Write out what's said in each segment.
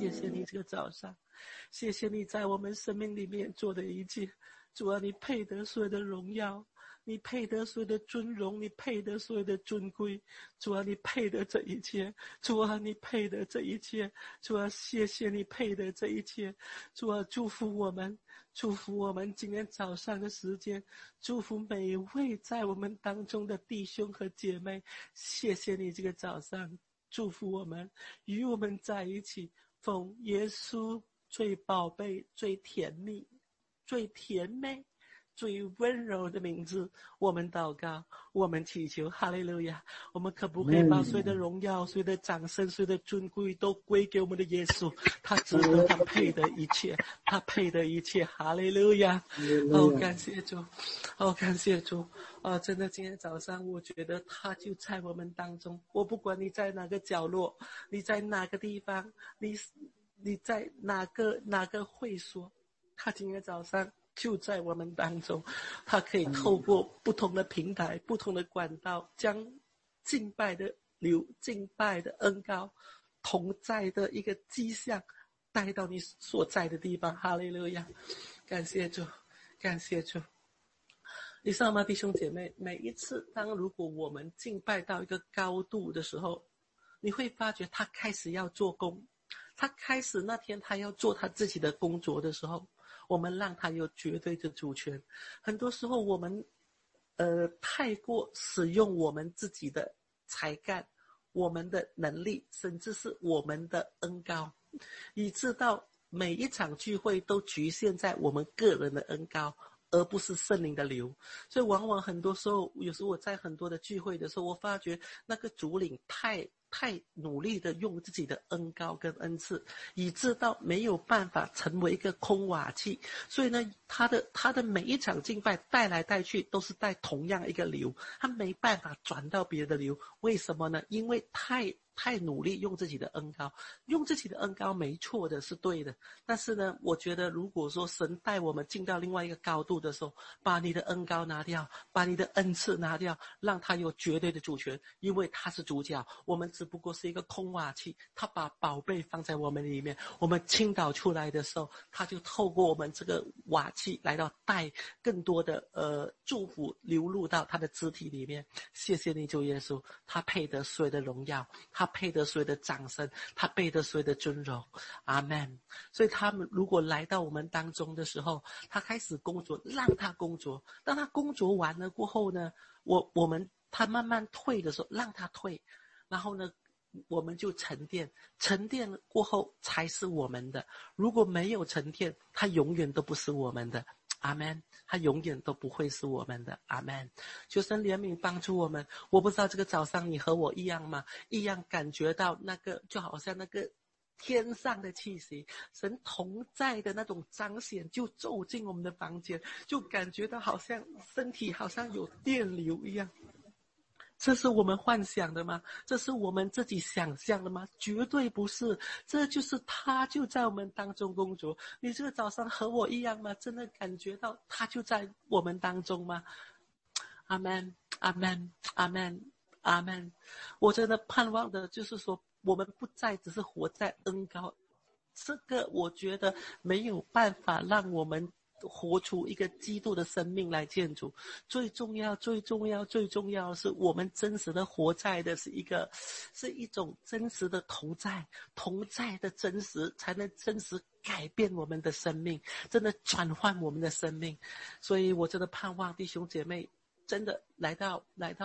谢谢你这个早上，谢谢你在我们生命里面做的一切。主啊，你配得所有的荣耀，你配得所有的尊荣，你配得所有的尊贵。主啊，你配得这一切。主啊，你配得这一切。主啊，谢谢你配得这一切。主啊，祝福我们，祝福我们今天早上的时间，祝福每一位在我们当中的弟兄和姐妹。谢谢你这个早上祝福我们，与我们在一起，奉耶稣最宝贝、最甜蜜、最甜美、最温柔的名字，我们祷告，我们祈求，哈利路亚！我们可不可以把所有的荣耀、所有的掌声、所有的尊贵都归给我们的耶稣？他值得，他配得一切，他配得一切，哈利路亚！感谢主，感谢主！真的，今天早上我觉得他就在我们当中。我不管你在哪个角落，你在哪个地方，你在哪个会所，他今天早上就在我们当中。他可以透过不同的平台、不同的管道，将敬拜的恩膏同在的一个迹象带到你所在的地方。哈利路亚！感谢主，感谢主。你知道吗，弟兄姐妹，每一次如果我们敬拜到一个高度的时候，你会发觉他开始要做工，他开始那天他要做他自己的工作的时候，我们让他有绝对的主权。很多时候我们太过使用我们自己的才干、我们的能力，甚至是我们的恩膏，以致到每一场聚会都局限在我们个人的恩膏，而不是圣灵的流。所以往往很多时候，有时候我在很多的聚会的时候，我发觉那个主领太努力的用自己的恩膏跟恩赐，以致到没有办法成为一个空瓦器。所以呢，他的每一场敬拜带来带去都是带同样一个流，他没办法转到别的流。为什么呢？因为太努力用自己的恩膏，用自己的恩膏没错的，是对的。但是呢，我觉得如果说神带我们进到另外一个高度的时候，把你的恩膏拿掉，把你的恩赐拿掉，让他有绝对的主权，因为他是主角，我们只不过是一个空瓦器。他把宝贝放在我们里面，我们倾倒出来的时候，他就透过我们这个瓦器来到带更多的祝福流入到他的肢体里面。谢谢你主耶稣，他配得所有的荣耀，他配得所有的掌声，他配得所有的尊荣。阿们。所以他们如果来到我们当中的时候，他开始工作，让他工作。当他工作完了过后呢，他慢慢退的时候，让他退。然后呢，我们就沉淀，沉淀过后才是我们的。如果没有沉淀，他永远都不是我们的。阿们，他永远都不会是我们的。阿们，求神怜悯帮助我们。我不知道这个早上你和我一样吗？一样感觉到那个就好像那个天上的气息，神同在的那种彰显就走进我们的房间，就感觉到好像身体好像有电流一样。这是我们幻想的吗？这是我们自己想象的吗？绝对不是，这就是他就在我们当中工作。你这个早上和我一样吗？真的感觉到他就在我们当中吗？阿们，阿们，阿们，阿们。我真的盼望的就是说，我们不再只是活在恩膏，这个我觉得没有办法让我们活出一个基督的生命来建筑。最重要是我们真实的活在的是一种真实的同在的真实，才能真实改变我们的生命，真的转换我们的生命。所以我真的盼望弟兄姐妹真的来到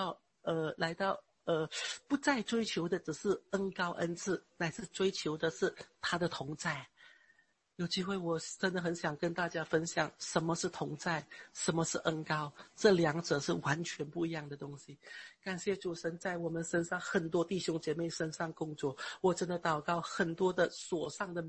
不再追求的只是恩膏恩赐，乃是追求的是他的同在。有机会我真的很想跟大家分享什么是同在，什么是恩膏，这两者是完全不一样的东西。感谢主神在我们身上，很多弟兄姐妹身上工作。我真的祷告，很多的锁上的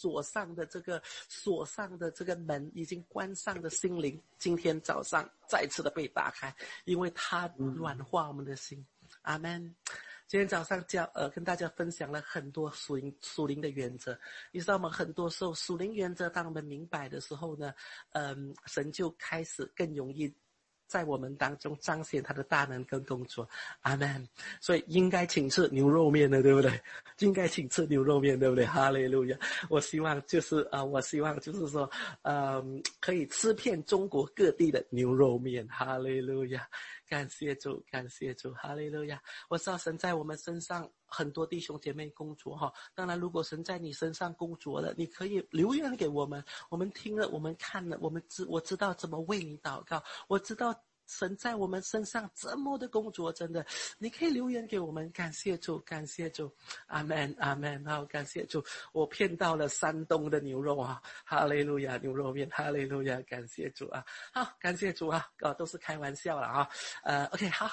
这个门已经关上的心灵，今天早上再次的被打开，因为它软化我们的心。阿们。今天早上跟大家分享了很多属灵的原则。你知道吗？很多时候属灵原则当我们明白的时候呢，神就开始更容易在我们当中彰显他的大能跟工作，阿们。所以应该请吃牛肉面的，对不对？应该请吃牛肉面，对不对？哈利路亚！我希望就是说，可以吃遍中国各地的牛肉面，哈利路亚！感谢主，感谢主，哈利路亚！我知道神在我们身上很多弟兄姐妹工作哈，当然如果神在你身上工作了，你可以留言给我们，我们听了，我们看了，我知道怎么为你祷告，我知道神在我们身上这么的工作，真的，你可以留言给我们，感谢主，感谢主，阿们，阿们，好，感谢主，我骗到了山东的牛肉啊，哈利路亚，牛肉面，哈利路亚，感谢主啊，好，感谢主啊，都是开玩笑了啊，OK， 好，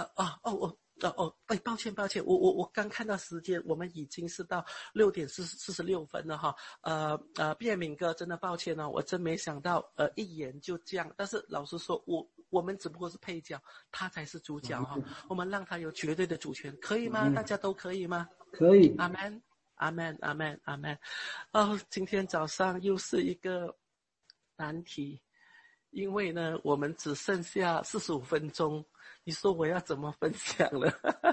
抱歉，我刚看到时间，我们已经是到6点46分了哈。卞敏哥，真的抱歉哦，我真没想到，一言就这样。但是老实说，我们只不过是配角，他才是主角哈。我们让他有绝对的主权，可以吗？大家都可以吗？ 可以。 阿们，阿们，阿们，阿们。今天早上又是一个难题。因为呢，我们只剩下45分钟，你说我要怎么分享了？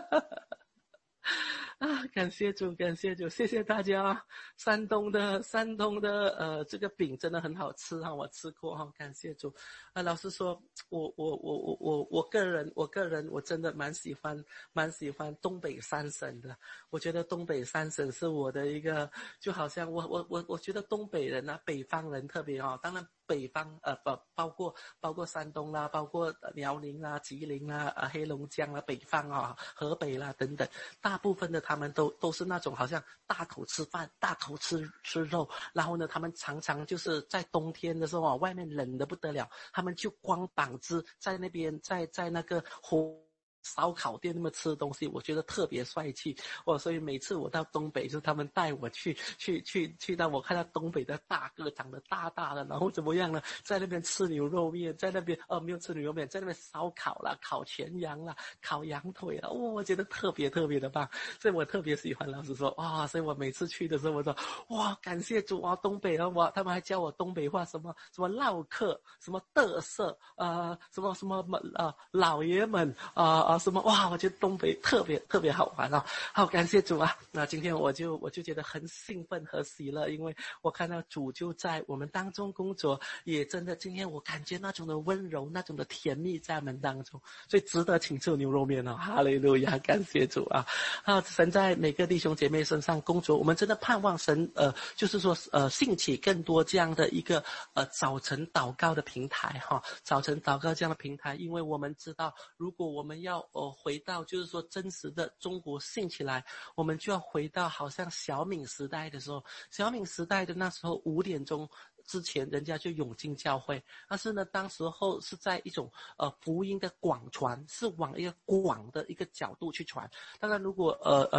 感谢主，感谢主，谢谢大家。山东的这个饼真的很好吃哈，我吃过哈，感谢主。老实说，我个人我真的蛮喜欢东北三省的。我觉得东北三省是我的一个，就好像我觉得东北人啊，北方人特别当然北方包括山东啦，包括辽宁啦、吉林啦、黑龙江啦、北方河北啦等等，大部分的他们都是那种好像大口吃饭、大口吃肉，然后呢，他们常常就是在冬天的时候外面冷得不得了，他们就光膀子在那边在那个烧烤店那么吃东西，我觉得特别帅气。所以每次我到东北，就是他们带我去到我看到东北的大个长得大的，然后怎么样呢？在那边吃牛肉面，在那边没有吃牛肉面，在那边烧烤啦、烤全羊啦、烤羊腿啦，我觉得特别特别的棒，所以我特别喜欢。老实说，所以我每次去的时候，我说感谢主啊，东北啊，他们还教我东北话，什么唠嗑，什么嘚瑟，什么老爷们什么我觉得东北特别特别好玩好，感谢主啊！那今天我就觉得很兴奋和喜乐，因为我看到主就在我们当中工作，也真的今天我感觉那种的温柔，那种的甜蜜在我们当中，所以值得请吃牛肉面哈利路亚，感谢主啊！神在每个弟兄姐妹身上工作，我们真的盼望神就是说兴起更多这样的一个早晨祷告的平台早晨祷告这样的平台，因为我们知道，如果我们要回到就是说真实的中国兴起来，我们就要回到好像小敏时代的时候，小敏时代的那时候5点钟之前人家就涌进教会，但是呢当时候是在一种福音的广传，是往一个广的一个角度去传。当然如果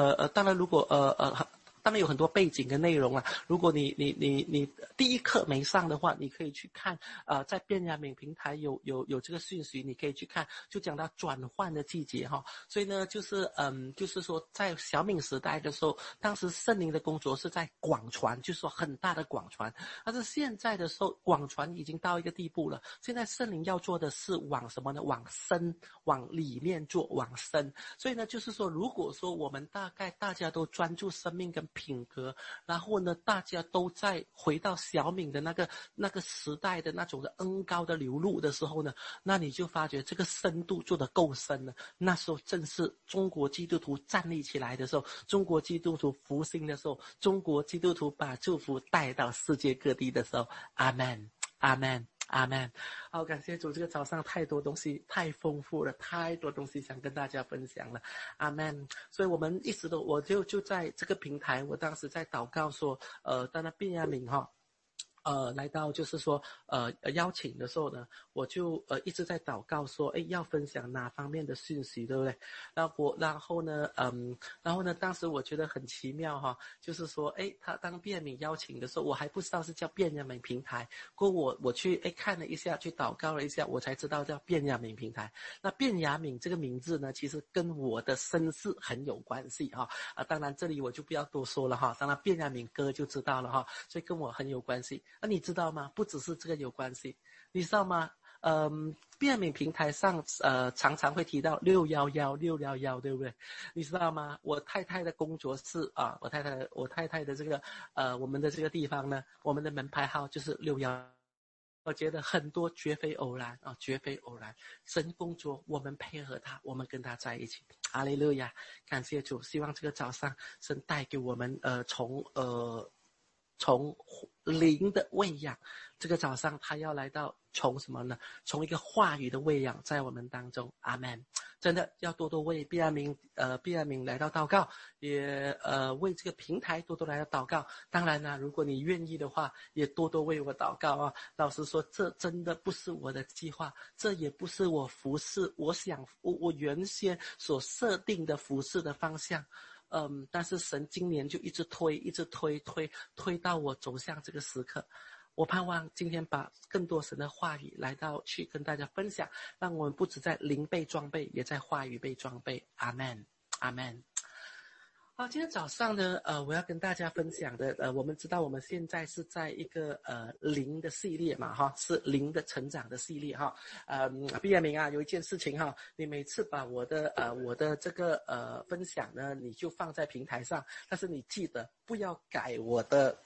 当然有很多背景跟内容啊。如果你第一课没上的话，你可以去看在便雅悯平台有这个讯息，你可以去看，就讲到转换的季节所以呢，就是说在小敏时代的时候，当时圣灵的工作是在广传，就是说很大的广传。但是现在的时候，广传已经到一个地步了。现在圣灵要做的是往什么呢？往深，往里面做，往深。所以呢，就是说，如果说我们大家都专注生命跟品格，然后呢，大家都在回到小敏的那个时代的那种的恩膏的流露的时候呢，那你就发觉这个深度做得够深了。那时候正是中国基督徒站立起来的时候，中国基督徒复兴的时候，中国基督徒把祝福带到世界各地的时候。阿们，阿们，阿们。好，感谢主，这个早上太多东西，太丰富了，太多东西想跟大家分享了。阿们。所以我们一直都，我就在这个平台，我当时在祷告说，当然便雅悯来到就是说邀请的时候呢，我就一直在祷告说，要分享哪方面的讯息，对不对？然后呢，当时我觉得很奇妙就是说，他当便雅悯邀请的时候，我还不知道是叫便雅悯平台，过我去看了一下，去祷告了一下，我才知道叫便雅悯平台。那便雅悯这个名字呢，其实跟我的身世很有关系当然这里我就不要多说了当然便雅悯哥就知道了所以跟我很有关系。你知道吗？不只是这个有关系，你知道吗？ 变敏平台上常常会提到611，对不对？你知道吗？我太太的工作室啊，我太太的这个我们的这个地方呢，我们的门牌号就是611。我觉得很多绝非偶然啊，绝非偶然。神工作，我们配合他，我们跟他在一起。哈利路亚，感谢主！希望这个早上神带给我们从灵的喂养，这个早上他要来到从什么呢？从一个话语的喂养在我们当中。阿们。真的要多多为毕亚明来到祷告，也为这个平台多多来到祷告。当然呢，如果你愿意的话，也多多为我祷告啊。老实说，这真的不是我的计划，这也不是我服侍我原先所设定的服侍的方向。但是神今年就一直推到我走向这个时刻。我盼望今天把更多神的话语来到去跟大家分享，让我们不只在灵被装备，也在话语被装备。阿们，阿们。好，今天早上呢，我要跟大家分享的，我们知道我们现在是在一个灵的系列嘛，哈，是灵的成长的系列哈。毕业明啊，有一件事情哈，你每次把我的这个分享呢，你就放在平台上，但是你记得不要改我的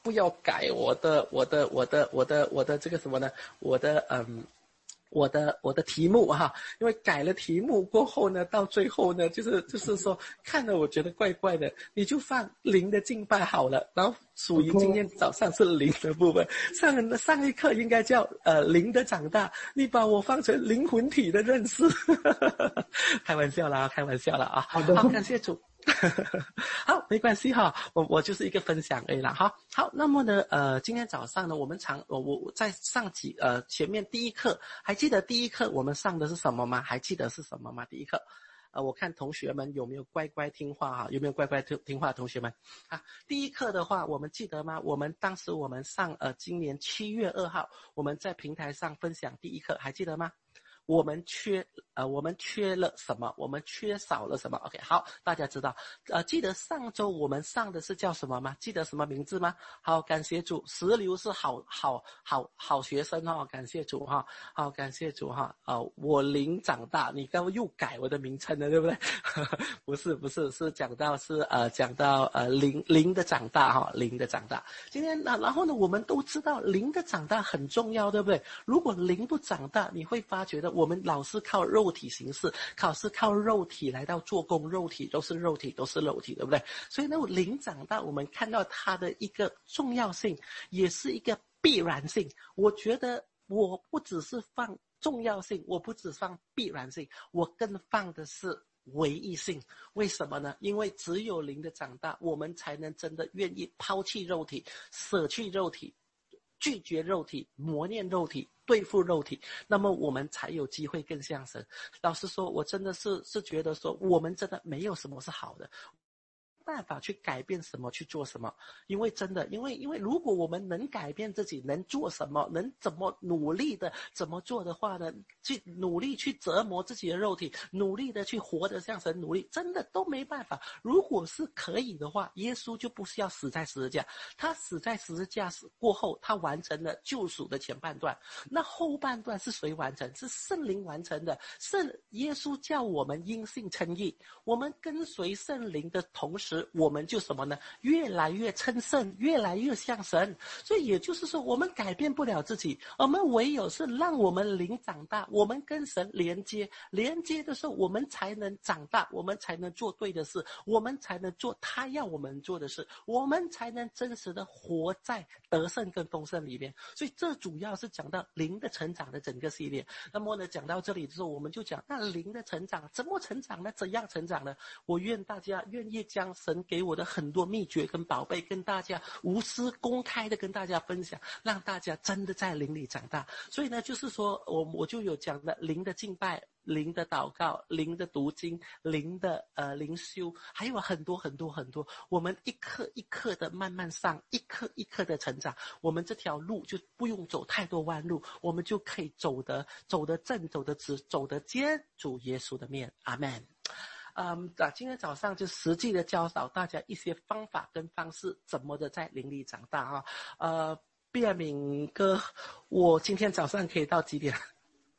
这个什么呢？我的题目哈，因为改了题目过后呢，到最后呢，就是说看了我觉得怪怪的，你就放灵的敬拜好了，然后属于今天早上是灵的部分，上一课应该叫灵的长大，你把我放成灵魂体的认识，开玩笑啦啊， 好的， 好，感谢主。好，没关系哈，我就是一个分享而已啦哈。好，那么呢，今天早上呢，我们我在上前面第一课，还记得第一课我们上的是什么吗？还记得是什么吗？第一课，我看同学们有没有乖乖听话哈？有没有乖乖听话？同学们啊，第一课的话，我们记得吗？当时我们上今年7月2号，我们在平台上分享第一课，还记得吗？我们缺了什么？我们缺少了什么 ？OK， 好，大家知道。记得上周我们上的是叫什么吗？记得什么名字吗？好，感谢主，石榴是好学生哈、哦，感谢主哈、哦，好，感谢主哈、哦。我灵长大，你刚刚又改我的名称了，对不对？不是，是讲到灵的长大哈、哦，灵的长大。今天然后呢，我们都知道灵的长大很重要，对不对？如果灵不长大，你会发觉的，我们老是靠肉体行事，靠肉体来到做工，肉体都是肉体，对不对？所以呢，灵长大，我们看到它的一个重要性，也是一个必然性。我觉得我不只是放重要性，我不只放必然性，我更放的是唯一性。为什么呢？因为只有灵的长大，我们才能真的愿意抛弃肉体，舍弃肉体，拒绝肉体，磨练肉体，对付肉体，那么我们才有机会更像神。老实说，我真的是觉得说，我们真的没有什么是好的，办法去改变什么去做什么。因为真的，因为如果我们能改变自己，能做什么，能怎么努力的怎么做的话呢，去努力去折磨自己的肉体，努力的去活得像神，努力真的都没办法。如果是可以的话，耶稣就不是要死在十字架，他死在十字架过后，他完成了救赎的前半段，那后半段是谁完成？是圣灵完成的。耶稣叫我们因信称义，我们跟随圣灵的同时，我们就什么呢？越来越称圣，越来越像神。所以也就是说，我们改变不了自己，我们唯有是让我们灵长大，我们跟神连接的时候，我们才能长大，我们才能做对的事，我们才能做他要我们做的事，我们才能真实的活在得胜跟丰盛里面。所以这主要是讲到灵的成长的整个系列。那么呢，讲到这里的时候，我们就讲那灵的成长怎么成长呢？怎样成长呢？我愿大家愿意将神给我的很多秘诀跟宝贝跟大家无私公开的跟大家分享，让大家真的在灵里长大。所以呢，就是说我就有讲的灵的敬拜，灵的祷告，灵的读经，灵的灵修，还有很多，我们一刻一刻的慢慢上，一刻一刻的成长，我们这条路就不用走太多弯路，我们就可以走得正，走得直，走得接主耶稣的面。阿们。今天早上就实际的教导大家一些方法跟方式，怎么的在灵里长大啊。毕尔敏哥，我今天早上可以到几点？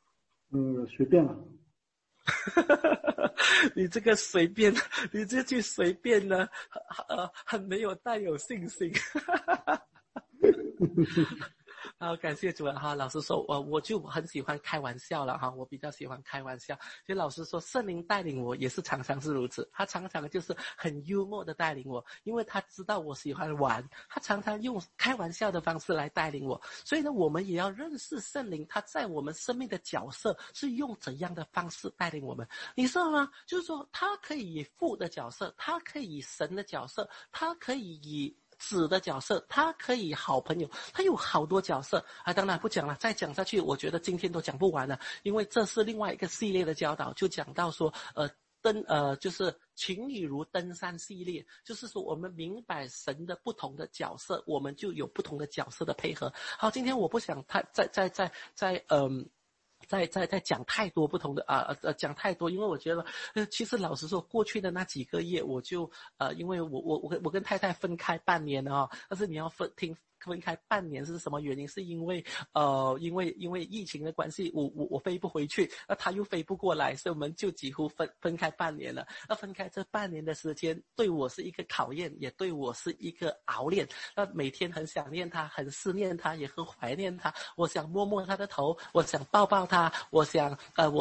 随便了。 你这个随便，你这句随便呢，很没有带有信心。好，感谢主啊！哈，老师说，我就很喜欢开玩笑了哈，我比较喜欢开玩笑。其实老师说，圣灵带领我也是常常是如此，他常常就是很幽默的带领我，因为他知道我喜欢玩，他常常用开玩笑的方式来带领我。所以呢，我们也要认识圣灵，他在我们生命的角色是用怎样的方式带领我们？你知道吗？就是说，他可以以父的角色，他可以以神的角色，他可以以子的角色，他可以好朋友，他有好多角色啊！当然不讲了，再讲下去，我觉得今天都讲不完了，因为这是另外一个系列的教导，就讲到说，就是情侣如登山系列，就是说我们明白神的不同的角色，我们就有不同的角色的配合。好，今天我不想再讲太多不同的讲太多，因为我觉得其实老实说，过去的那几个月我就因为我跟太太分开半年了但是你要分开半年是什么原因？是因为因为疫情的关系，我飞不回去，那他又飞不过来，所以我们就几乎分开半年了。那分开这半年的时间，对我是一个考验，也对我是一个熬练。那每天很想念他，很思念他，也很怀念他。我想摸摸他的头，我想抱抱他，我想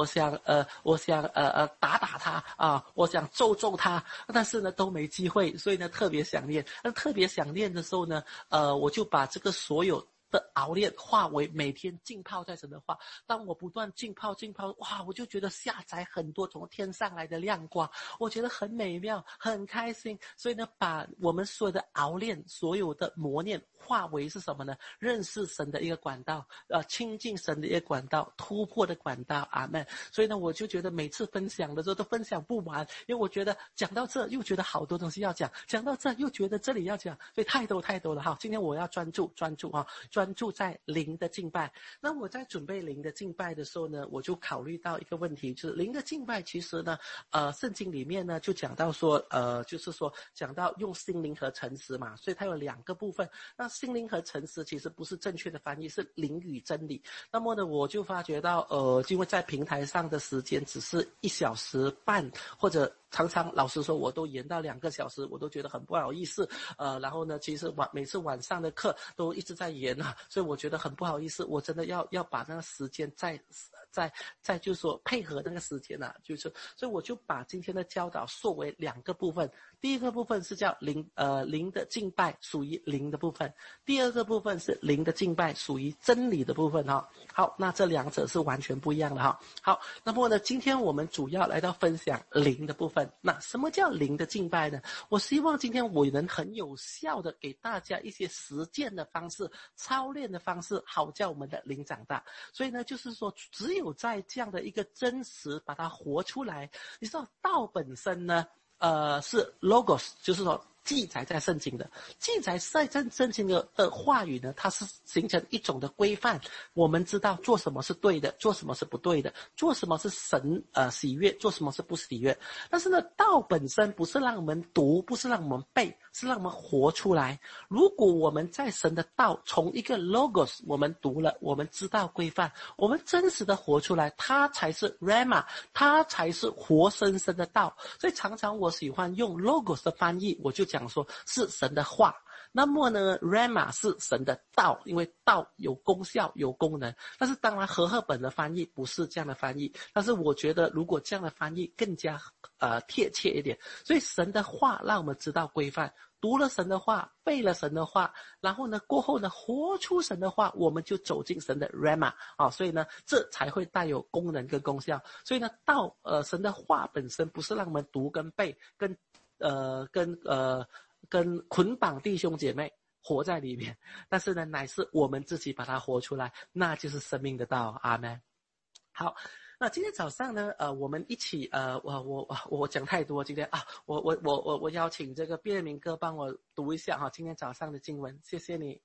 打他啊，我想揍他，但是呢都没机会，所以呢特别想念。那特别想念的时候呢，我就把这个所有的熬练化为每天浸泡在神的话。当我不断浸泡，哇，我就觉得下载很多从天上来的亮光，我觉得很美妙，很开心。所以呢，把我们所有的熬练，所有的磨练化为是什么呢？认识神的一个管道，亲近神的一个管道，突破的管道。阿们。所以呢，我就觉得每次分享的时候都分享不完，因为我觉得讲到这又觉得好多东西要讲，讲到这又觉得这里要讲，所以太多了。好，今天我要专注在灵的敬拜。那我在准备灵的敬拜的时候呢，我就考虑到一个问题，就是灵的敬拜其实呢，圣经里面呢就讲到说，就是说讲到用心灵和诚实嘛，所以它有两个部分。那心灵和诚实其实不是正确的翻译，是灵与真理。那么呢，我就发觉到，因为在平台上的时间只是1小时半，或者常常老实说我都延到2个小时，我都觉得很不好意思。然后呢，其实每次晚上的课都一直在延所以我觉得很不好意思，我真的要把那个时间再就是说配合那个时间就是所以我就把今天的教导缩为2个部分。第一个部分是叫灵的敬拜，属于灵的部分；第二个部分是灵的敬拜，属于真理的部分好，那这两者是完全不一样的好，那么呢，今天我们主要来到分享灵的部分。那什么叫灵的敬拜呢？我希望今天我能很有效的给大家一些实践的方式、操练的方式，好叫我们的灵长大。所以呢，就是说只有在这样的一个真实把它活出来。你知道道本身呢是 logos， 就是说记载在圣经的，记载在圣经的话语呢，它是形成一种的规范。我们知道做什么是对的，做什么是不对的，做什么是神喜悦，做什么是不喜悦。但是呢，道本身不是让我们读，不是让我们背，是让我们活出来。如果我们在神的道从一个 logos 我们读了，我们知道规范，我们真实的活出来，它才是 rama， 它才是活生生的道。所以常常我喜欢用 logos 的翻译，我就讲说是神的话。那么呢 rama 是神的道，因为道有功效有功能。但是当然和合本的翻译不是这样的翻译，但是我觉得如果这样的翻译更加贴切一点。所以神的话让我们知道规范，读了神的话，背了神的话，然后呢过后呢活出神的话，我们就走进神的 rama 所以呢这才会带有功能跟功效。所以呢神的话本身不是让我们读跟背跟捆绑弟兄姐妹活在里面，但是呢乃是我们自己把它活出来，那就是生命的道。阿们。好，那今天早上呢我们一起我讲太多今天我邀请这个卞明哥帮我读一下今天早上的经文，谢谢你。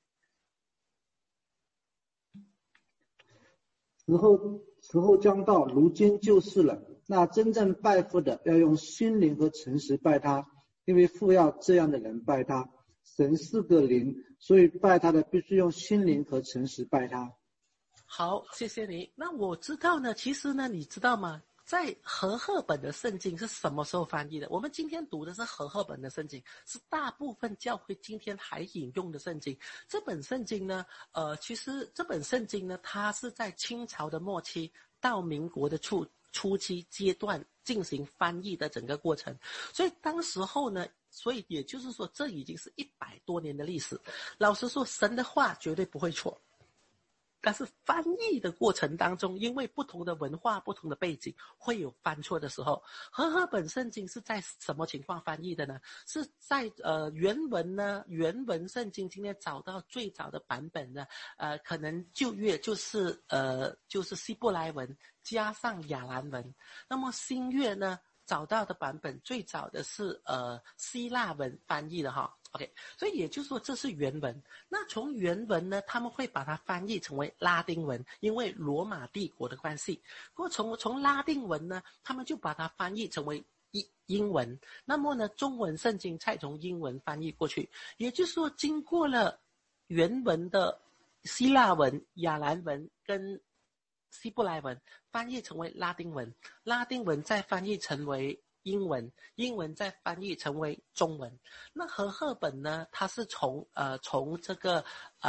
时候将到，如今就是了。那真正拜父的要用心灵和诚实拜他，因为父要这样的人拜他。神是个灵，所以拜他的必须用心灵和诚实拜他。 好，谢谢你。那我知道呢，其实呢，你知道吗？在和合本的圣经是什么时候翻译的？我们今天读的是和合本的圣经，是大部分教会今天还引用的圣经。这本圣经呢，其实这本圣经呢，它是在清朝的末期到民国的初期阶段进行翻译的整个过程。所以当时候呢，所以也就是说，这已经是100多年的历史。老实说，神的话绝对不会错。但是翻译的过程当中，因为不同的文化、不同的背景，会有犯错的时候。和合本圣经是在什么情况翻译的呢？是在原文圣经今天找到最早的版本呢，可能旧约就是希伯来文加上亚兰文。那么新约呢，找到的版本最早的是希腊文翻译的哈。OK， 所以也就是说这是原文。那从原文呢，他们会把它翻译成为拉丁文，因为罗马帝国的关系。或从拉丁文呢，他们就把它翻译成为英文。那么呢，中文圣经再从英文翻译过去，也就是说经过了原文的希腊文、亚兰文跟希伯来文翻译成为拉丁文，拉丁文再翻译成为英文，英文再翻译成为中文。那和合本呢，它是从这个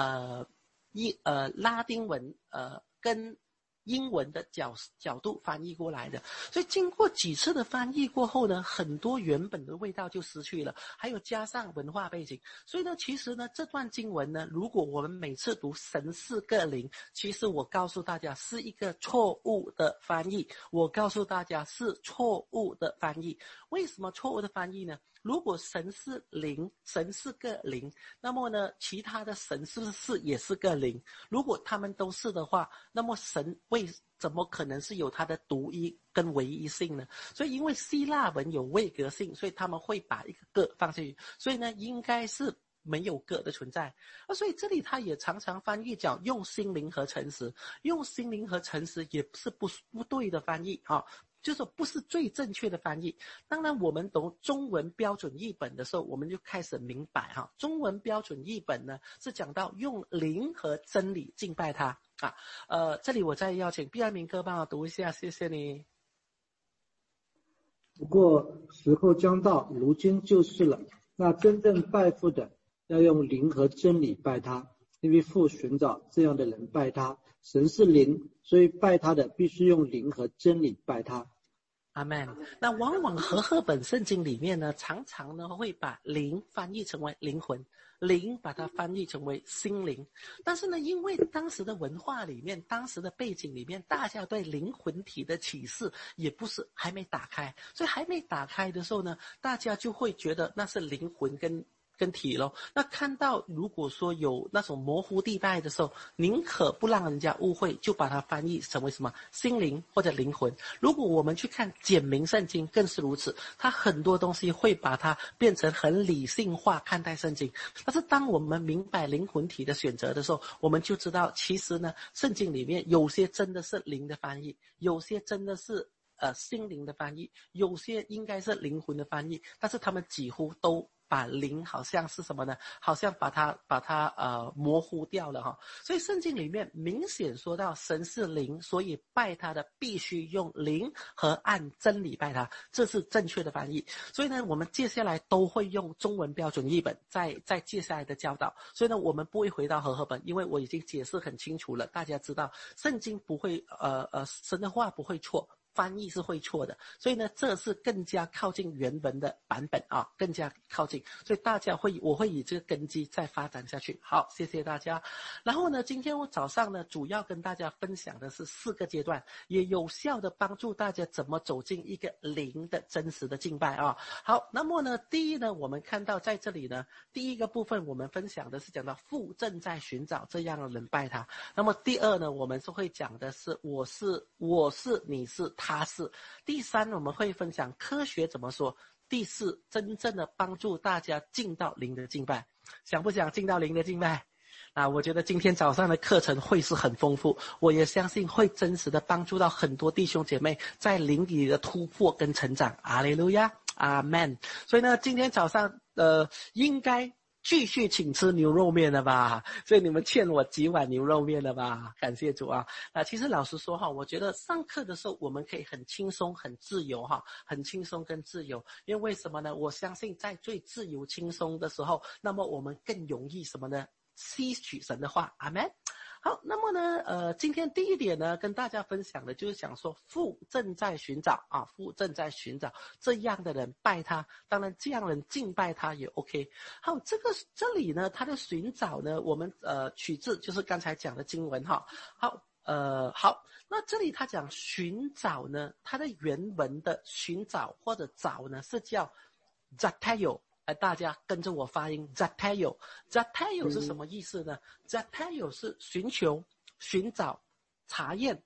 拉丁文跟英文的角度翻译过来的。所以经过几次的翻译过后呢，很多原本的味道就失去了，还有加上文化背景。所以呢，其实呢，这段经文呢，如果我们每次读神是个灵，其实我告诉大家是一个错误的翻译。我告诉大家是错误的翻译。为什么错误的翻译呢？如果神是灵，神是个灵，那么呢，其他的神是不是也是个灵？如果他们都是的话，那么神怎么可能是有它的独一跟唯一性呢？所以因为希腊文有位格性，所以他们会把一个个放进去，所以呢，应该是没有个的存在。所以这里他也常常翻译讲用心灵和诚实，用心灵和诚实也是不对的翻译啊。就是不是最正确的翻译。当然我们读中文标准译本的时候，我们就开始明白哈，中文标准译本呢是讲到用灵和真理敬拜他啊。这里我再邀请毕安明哥帮我读一下，谢谢你。 不过时候将到，如今就是了。那真正拜父的，要用灵和真理拜他，因为父寻找这样的人拜他。神是灵，所以拜他的必须用灵和真理拜他。 阿们。那往往和合本圣经里面呢，常常呢会把灵翻译成为灵魂，灵把它翻译成为心灵。但是呢，因为当时的文化里面，当时的背景里面，大家对灵魂体的启示也不是还没打开，所以还没打开的时候呢，大家就会觉得那是灵魂跟体咯。那看到如果说有那种模糊地带的时候，宁可不让人家误会，就把它翻译成为什么心灵或者灵魂。如果我们去看简明圣经更是如此，它很多东西会把它变成很理性化看待圣经。但是当我们明白灵魂体的选择的时候，我们就知道其实呢，圣经里面有些真的是灵的翻译，有些真的是心灵的翻译，有些应该是灵魂的翻译，但是他们几乎都把灵好像是什么呢？好像把它模糊掉了哈。所以圣经里面明显说到神是灵，所以拜他的必须用灵和按真理拜他，这是正确的翻译。所以呢，我们接下来都会用中文标准译本在接下来的教导。所以呢，我们不会回到和合本，因为我已经解释很清楚了，大家知道圣经不会神的话不会错，翻译是会错的，所以呢，这是更加靠近原文的版本啊，更加靠近，所以我会以这个根基再发展下去。好，谢谢大家。然后呢，今天我早上呢，主要跟大家分享的是4个阶段，也有效的帮助大家怎么走进一个灵的真实的敬拜啊。好，那么呢，第一呢，我们看到在这里呢，第一个部分我们分享的是讲到父正在寻找这样的人拜他。那么第二呢，我们是会讲的是我是你是他是。第3我们会分享科学怎么说。第4真正的帮助大家进到灵的敬拜。想不想进到灵的敬拜？我觉得今天早上的课程会是很丰富，我也相信会真实的帮助到很多弟兄姐妹在灵里的突破跟成长。阿利路亚，阿们。所以呢，今天早上应该继续请吃牛肉面了吧？所以你们欠我几碗牛肉面了吧？感谢主啊！其实老实说哈，我觉得上课的时候我们可以很轻松、很自由哈，很轻松跟自由。因为什么呢？我相信在最自由轻松的时候，那么我们更容易什么呢？吸取神的话，阿们。好，那么呢，今天第一点呢，跟大家分享的就是想说，父正在寻找啊，父正在寻找这样的人拜他，当然这样人敬拜他也 OK。好，这里呢，他的寻找呢，我们取自就是刚才讲的经文哈。好，好，那这里他讲寻找呢，它的原文的寻找或者找呢是叫 zatayo。大家跟着我发音 zatayo。zatayo 是什么意思呢？ zatayo 是寻求、寻找、查验、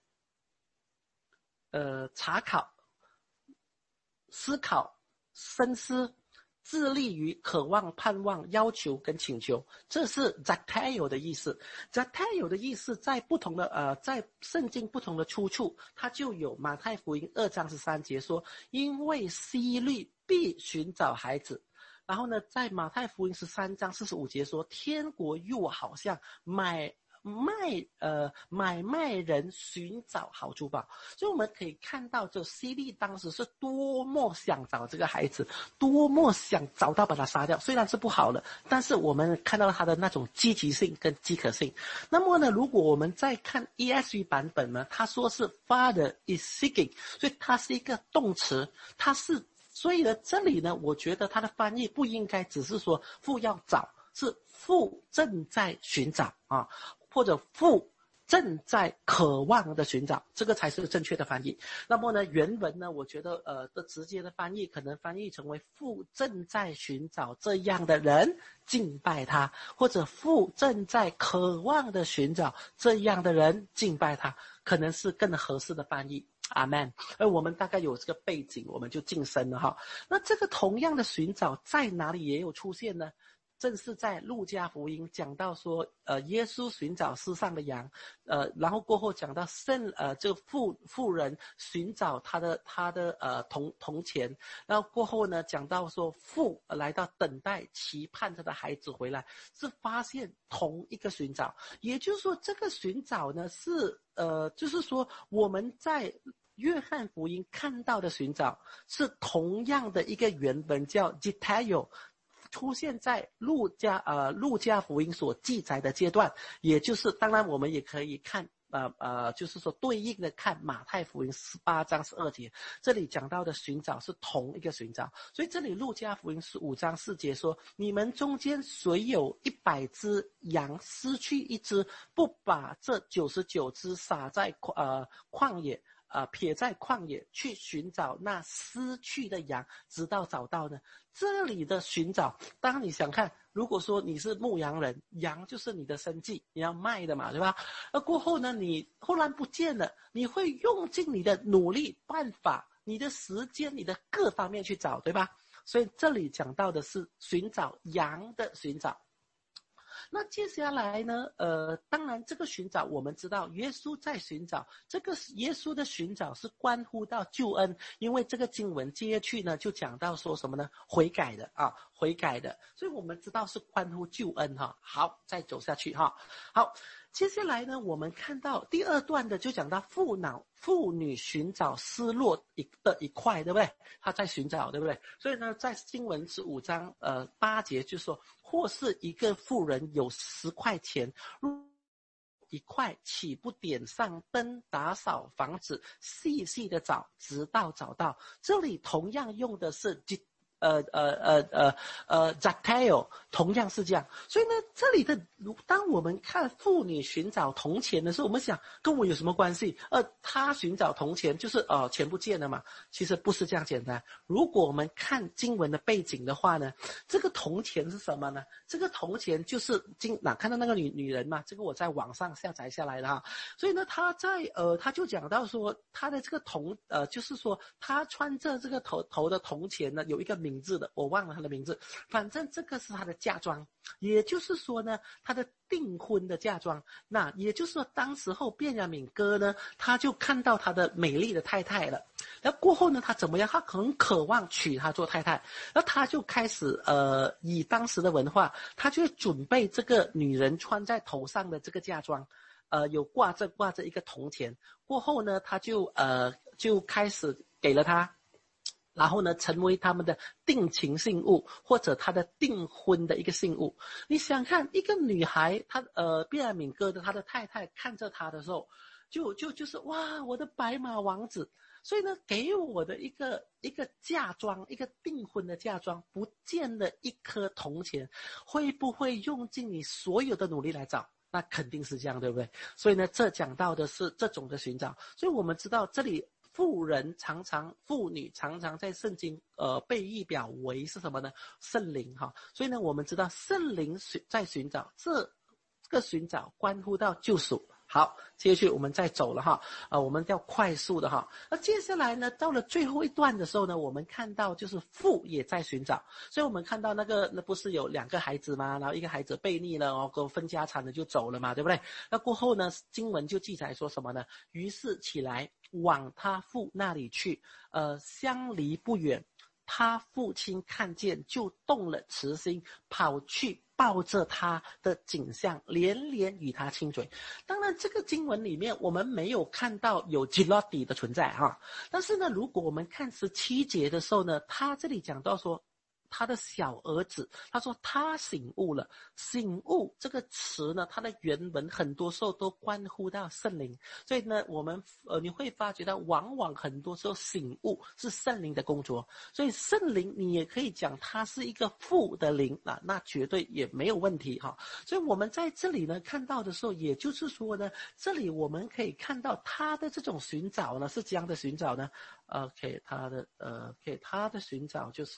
查考、思考、深思、致力于渴望、盼望、要求跟请求，这是 zatayo 的意思。zatayo 的意思在不同的在圣经不同的出处，它就有马太福音2章13节说，因为希律必寻找孩子。然后呢，在马太福音13章45节说，天国又好像买卖人寻找好珠宝。所以我们可以看到，这希律当时是多么想找这个孩子，多么想找到把他杀掉。虽然是不好的，但是我们看到他的那种积极性跟饥渴性。那么呢，如果我们再看 ESV 版本呢，他说是 Father is seeking， 所以它是一个动词，它是。所以呢，这里呢，我觉得它的翻译不应该只是说父要找，是父正在寻找啊，或者父正在渴望的寻找，这个才是正确的翻译。那么呢，原文呢，我觉得的直接的翻译可能翻译成为父正在寻找这样的人敬拜他，或者父正在渴望的寻找这样的人敬拜他，可能是更合适的翻译。阿们。而我们大概有这个背景，我们就晋升了哈。那这个同样的寻找在哪里也有出现呢？正是在路加福音讲到说，耶稣寻找世上的羊，然后过后讲到这个妇人寻找他的铜钱，然后过后呢讲到说父来到等待期盼他的孩子回来，是发现同一个寻找，也就是说这个寻找呢是就是说我们在约翰福音看到的寻找是同样的一个原本叫 zatayo， 出现在路加福音所记载的阶段，也就是当然我们也可以看就是说对应的看马太福音18章12节，这里讲到的寻找是同一个寻找。所以这里路加福音15章4节说，你们中间谁有100只羊失去一只，不把这99只撒在旷野撇在旷野去寻找那失去的羊，直到找到呢？这里的寻找，当你想看，如果说你是牧羊人，羊就是你的生计，你要卖的嘛，对吧？过后呢，你忽然不见了，你会用尽你的努力、办法、你的时间、你的各方面去找，对吧？所以这里讲到的是寻找羊的寻找。那接下来呢？当然这个寻找我们知道，耶稣在寻找，这个耶稣的寻找是关乎到救恩，因为这个经文接去呢就讲到说什么呢？悔改的啊，悔改的，所以我们知道是关乎救恩哈。好，再走下去哈。好。接下来呢，我们看到第2段的就讲到妇女寻找失落的一块，对不对？她在寻找，对不对？所以呢，在经文15章8节就说，或是一个妇人有10块钱，一块岂不点上灯，打扫房子，细细的找，直到找到。这里同样用的是zatayo， 同样是这样。所以呢，这里的当我们看妇女寻找铜钱的时候，我们想跟我有什么关系？她寻找铜钱就是钱不见了嘛？其实不是这样简单。如果我们看经文的背景的话呢，这个铜钱是什么呢？这个铜钱就是看到那个女人嘛，这个我在网上下载下来的哈。所以呢，她就讲到说，她的这个铜就是说她穿着这个头的铜钱呢，有一个名名字的，我忘了他的名字，反正这个是他的嫁妆，也就是说呢，他的订婚的嫁妆。那也就是说，当时候便雅悯哥呢，他就看到他的美丽的太太了，然后过后呢，他怎么样？他很渴望娶她做太太，然后他就开始以当时的文化，他就准备这个女人穿在头上的这个嫁妆。有挂着一个铜钱，过后呢，他就开始给了他，然后呢，成为他们的定情信物或者他的订婚的一个信物。你想看一个女孩，她便雅悯哥的他的太太看着他的时候，就是哇，我的白马王子。所以呢，给我的一个嫁妆，一个订婚的嫁妆，不见了一颗铜钱，会不会用尽你所有的努力来找？那肯定是这样，对不对？所以呢，这讲到的是这种的寻找。所以我们知道这里妇女常常在圣经被译表为是什么呢？圣灵哈。所以呢，我们知道圣灵在寻找，这个寻找关乎到救赎。好，接下去我们再走了哈，我们要快速的哈。那接下来呢，到了最后一段的时候呢，我们看到就是父也在寻找，所以我们看到那不是有2个孩子吗？然后一个孩子悖逆了哦，跟分家产的就走了嘛，对不对？那过后呢，经文就记载说什么呢？于是起来往他父那里去，相离不远。他父亲看见就动了慈心，跑去抱着他的景象，连连与他亲嘴。当然这个经文里面我们没有看到有 Giladi 的存在哈，但是呢，如果我们看17节的时候呢，他这里讲到说他的小儿子，他说他醒悟了。醒悟这个词呢，它的原文很多时候都关乎到圣灵，所以呢，我们你会发觉到，往往很多时候醒悟是圣灵的工作。所以圣灵你也可以讲它是一个父的灵啊，那绝对也没有问题哈。所以我们在这里呢看到的时候，也就是说呢，这里我们可以看到他的这种寻找呢是怎样的寻找呢？OK， 他的寻找就是。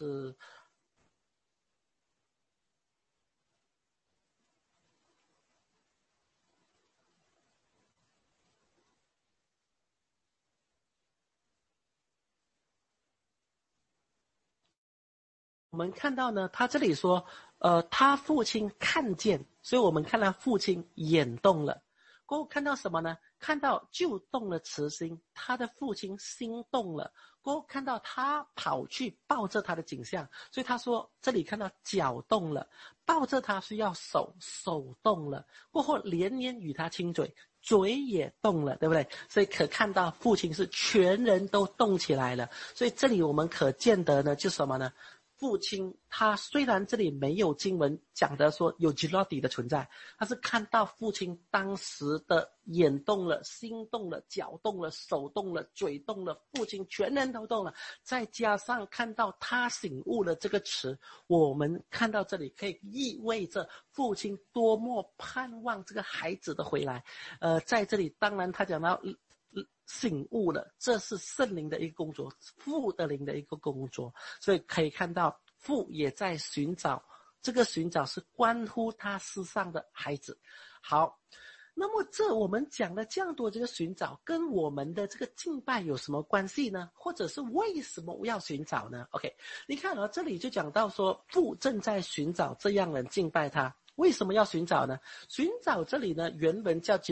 我们看到呢，他这里说，他父亲看见，所以我们看到父亲眼动了，过后看到什么呢？看到就动了慈心，他的父亲心动了，过后看到他跑去抱着他的景象，所以他说这里看到脚动了，抱着他是要手动了，过后连连与他亲嘴。嘴也动了，对不对？所以可看到父亲是全人都动起来了，所以这里我们可见得呢，就是什么呢？父亲他虽然这里没有经文讲的说有 Giladi 的存在，但是看到父亲当时的眼动了，心动了，脚动了，手动了，嘴动了，父亲全人都动了，再加上看到他醒悟了这个词，我们看到这里可以意味着父亲多么盼望这个孩子的回来。在这里当然他讲到醒悟了，这是圣灵的一个工作，父的灵的一个工作，所以可以看到父也在寻找，这个寻找是关乎他世上的孩子。好，那么我们讲了这样多这个寻找，跟我们的这个敬拜有什么关系呢？或者是为什么要寻找呢 ？OK， 你看这里就讲到说，父正在寻找这样人敬拜他。为什么要寻找呢？寻找这里呢，原文叫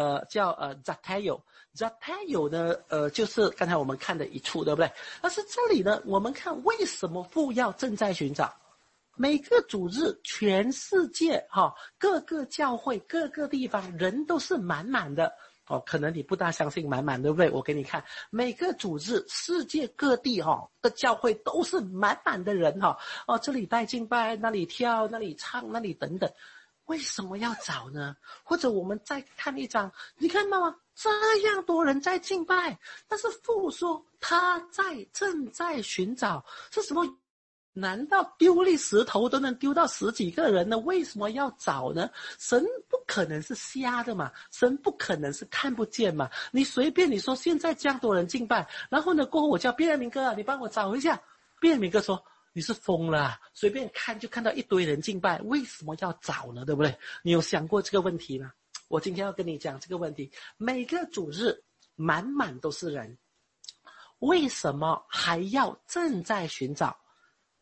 Zatayo 呢，就是刚才我们看的一处，对不对？但是这里呢，我们看为什么父要正在寻找？每个主日，全世界各个教会、各个地方人都是满满的。可能你不大相信满满，对不对？我给你看，每个主日，世界各地的教会都是满满的人这里带敬拜，那里跳，那里唱，那里等等。为什么要找呢？或者我们再看一张，你看到吗？这样多人在敬拜，但是父说他正在寻找，是什么？难道丢粒石头都能丢到10几个人呢？为什么要找呢？神不可能是瞎的嘛，神不可能是看不见嘛。你随便你说现在这样多人敬拜，然后呢过后我叫便雅悯哥啊，你帮我找一下。便雅悯哥说你是疯了啊，随便看就看到一堆人敬拜，为什么要找呢？对不对？你有想过这个问题吗？我今天要跟你讲这个问题。每个主日满满都是人，为什么还要正在寻找？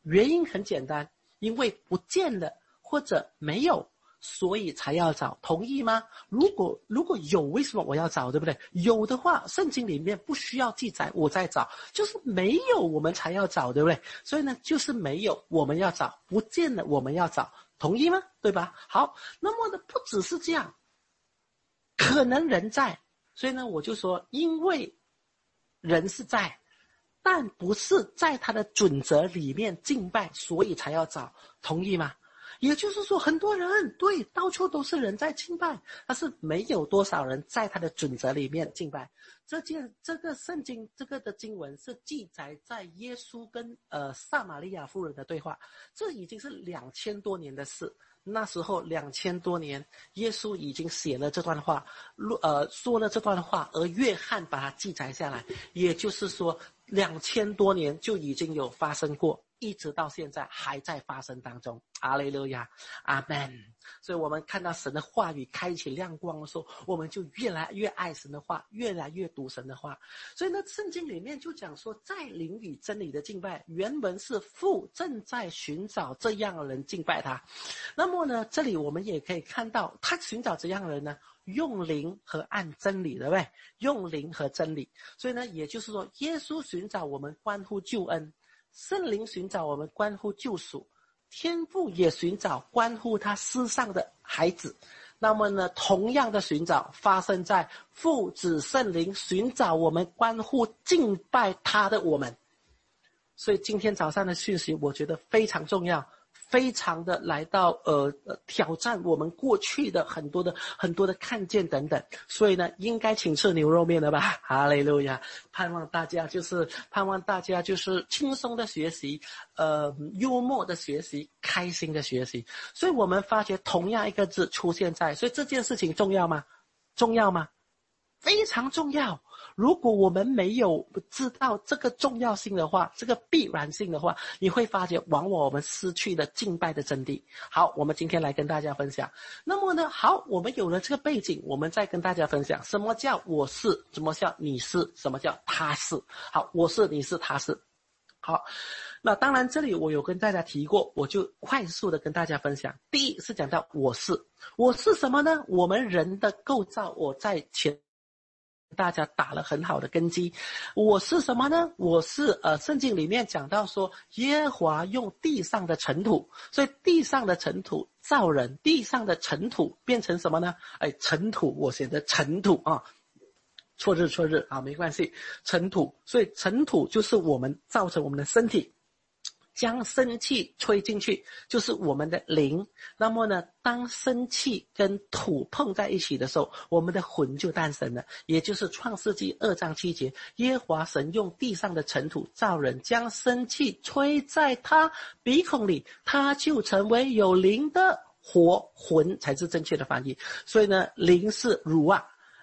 原因很简单，因为不见了或者没有，所以才要找，同意吗？如果有，为什么我要找，对不对？有的话，圣经里面不需要记载我在找，就是没有我们才要找，对不对？所以呢，就是没有我们要找，不见了我们要找，同意吗？对吧？好，那么呢，不只是这样，可能人在，所以呢，我就说，因为人是在，但不是在他的准则里面敬拜，所以才要找，同意吗？也就是说，很多人对到处都是人在敬拜，但是没有多少人在他的准则里面敬拜。这个圣经这个的经文是记载在耶稣跟撒玛利亚妇人的对话，这已经是2000多年的事。那时候2000多年，耶稣已经写了这段话，说了这段话，而约翰把它记载下来，也就是说2000多年就已经有发生过，一直到现在还在发生当中。哈利路亚，阿们。所以我们看到神的话语开启亮光的时候，我们就越来越爱神的话，越来越读神的话。所以呢，圣经里面就讲说，在灵与真理的敬拜，原文是父正在寻找这样的人敬拜他。那么呢，这里我们也可以看到，他寻找这样的人呢，用灵和按真理，对不对？用灵和真理。所以呢，也就是说，耶稣寻找我们关乎救恩，圣灵寻找我们关乎救赎，天父也寻找关乎他世上的孩子。那么呢，同样的寻找发生在父子圣灵寻找我们关乎敬拜他的我们。所以今天早上的讯息我觉得非常重要，非常的来到挑战我们过去的很多的看见等等。所以呢，应该请吃牛肉面了吧？哈利路亚！盼望大家就是轻松的学习，幽默的学习，开心的学习。所以我们发觉同样一个字出现在，所以这件事情重要吗？重要吗？非常重要。如果我们没有知道这个重要性的话，这个必然性的话，你会发觉往往我们失去了敬拜的真谛。好，我们今天来跟大家分享。那么呢，好，我们有了这个背景，我们再跟大家分享什么叫我是，什么叫你是，什么叫他是。好，我是，你是，他是。好，那当然这里我有跟大家提过，我就快速的跟大家分享。第一是讲到我是什么呢？我们人的构造，我在前大家打了很好的根基。我是什么呢？我是圣经里面讲到说，耶和华用地上的尘土，所以地上的尘土造人，地上的尘土变成什么呢？尘土，我写的尘土啊，错日啊，没关系，尘土。所以尘土就是我们造成我们的身体，将生气吹进去，就是我们的灵。那么呢，当生气跟土碰在一起的时候，我们的魂就诞生了。也就是创世纪2章7节，耶和华神用地上的尘土造人，将生气吹在他鼻孔里，他就成为有灵的活魂，才是正确的翻译。所以呢，灵是ruach，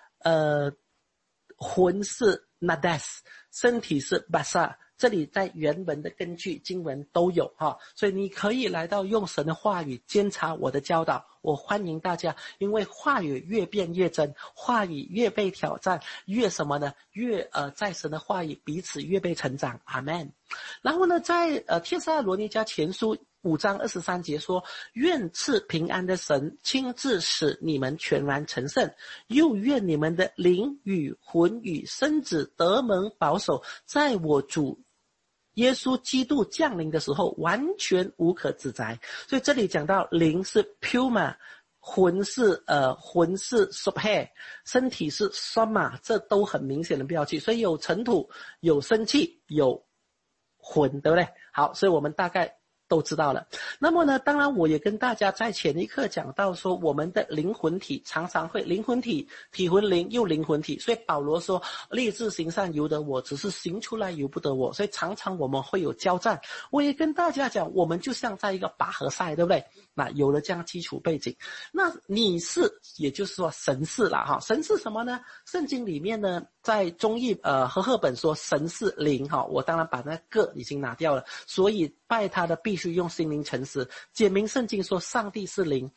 魂是 nadas， 身体是 basar。这里在原文的根据经文都有哈，所以你可以来到用神的话语监察我的教导。我欢迎大家，因为话语越变越真，话语越被挑战，越什么呢？越在神的话语彼此越被成长。阿们。然后呢，在帖撒罗尼迦前书5章23节说，愿赐平安的神亲自使你们全然成圣，又愿你们的灵与魂与身子得蒙保守，在我主耶稣基督降临的时候完全无可指摘。所以这里讲到灵是 puma， 魂是 subhe， 身体是 soma， 这都很明显的标记。所以有尘土，有生气，有魂，对不对？好，所以我们大概都知道了。那么呢，当然我也跟大家在前一课讲到说，我们的灵魂体常常会灵魂体、体魂灵又灵魂体。所以保罗说，立志行善由得我，只是行出来由不得我。所以常常我们会有交战。我也跟大家讲，我们就像在一个拔河赛，对不对？那有了这样基础背景，那你是，也就是说神是啦哈。神是什么呢？圣经里面呢，在中译和合本说神是灵哈，我当然把那个已经拿掉了，所以拜他的必须用心灵诚实。简明圣经说上帝是灵。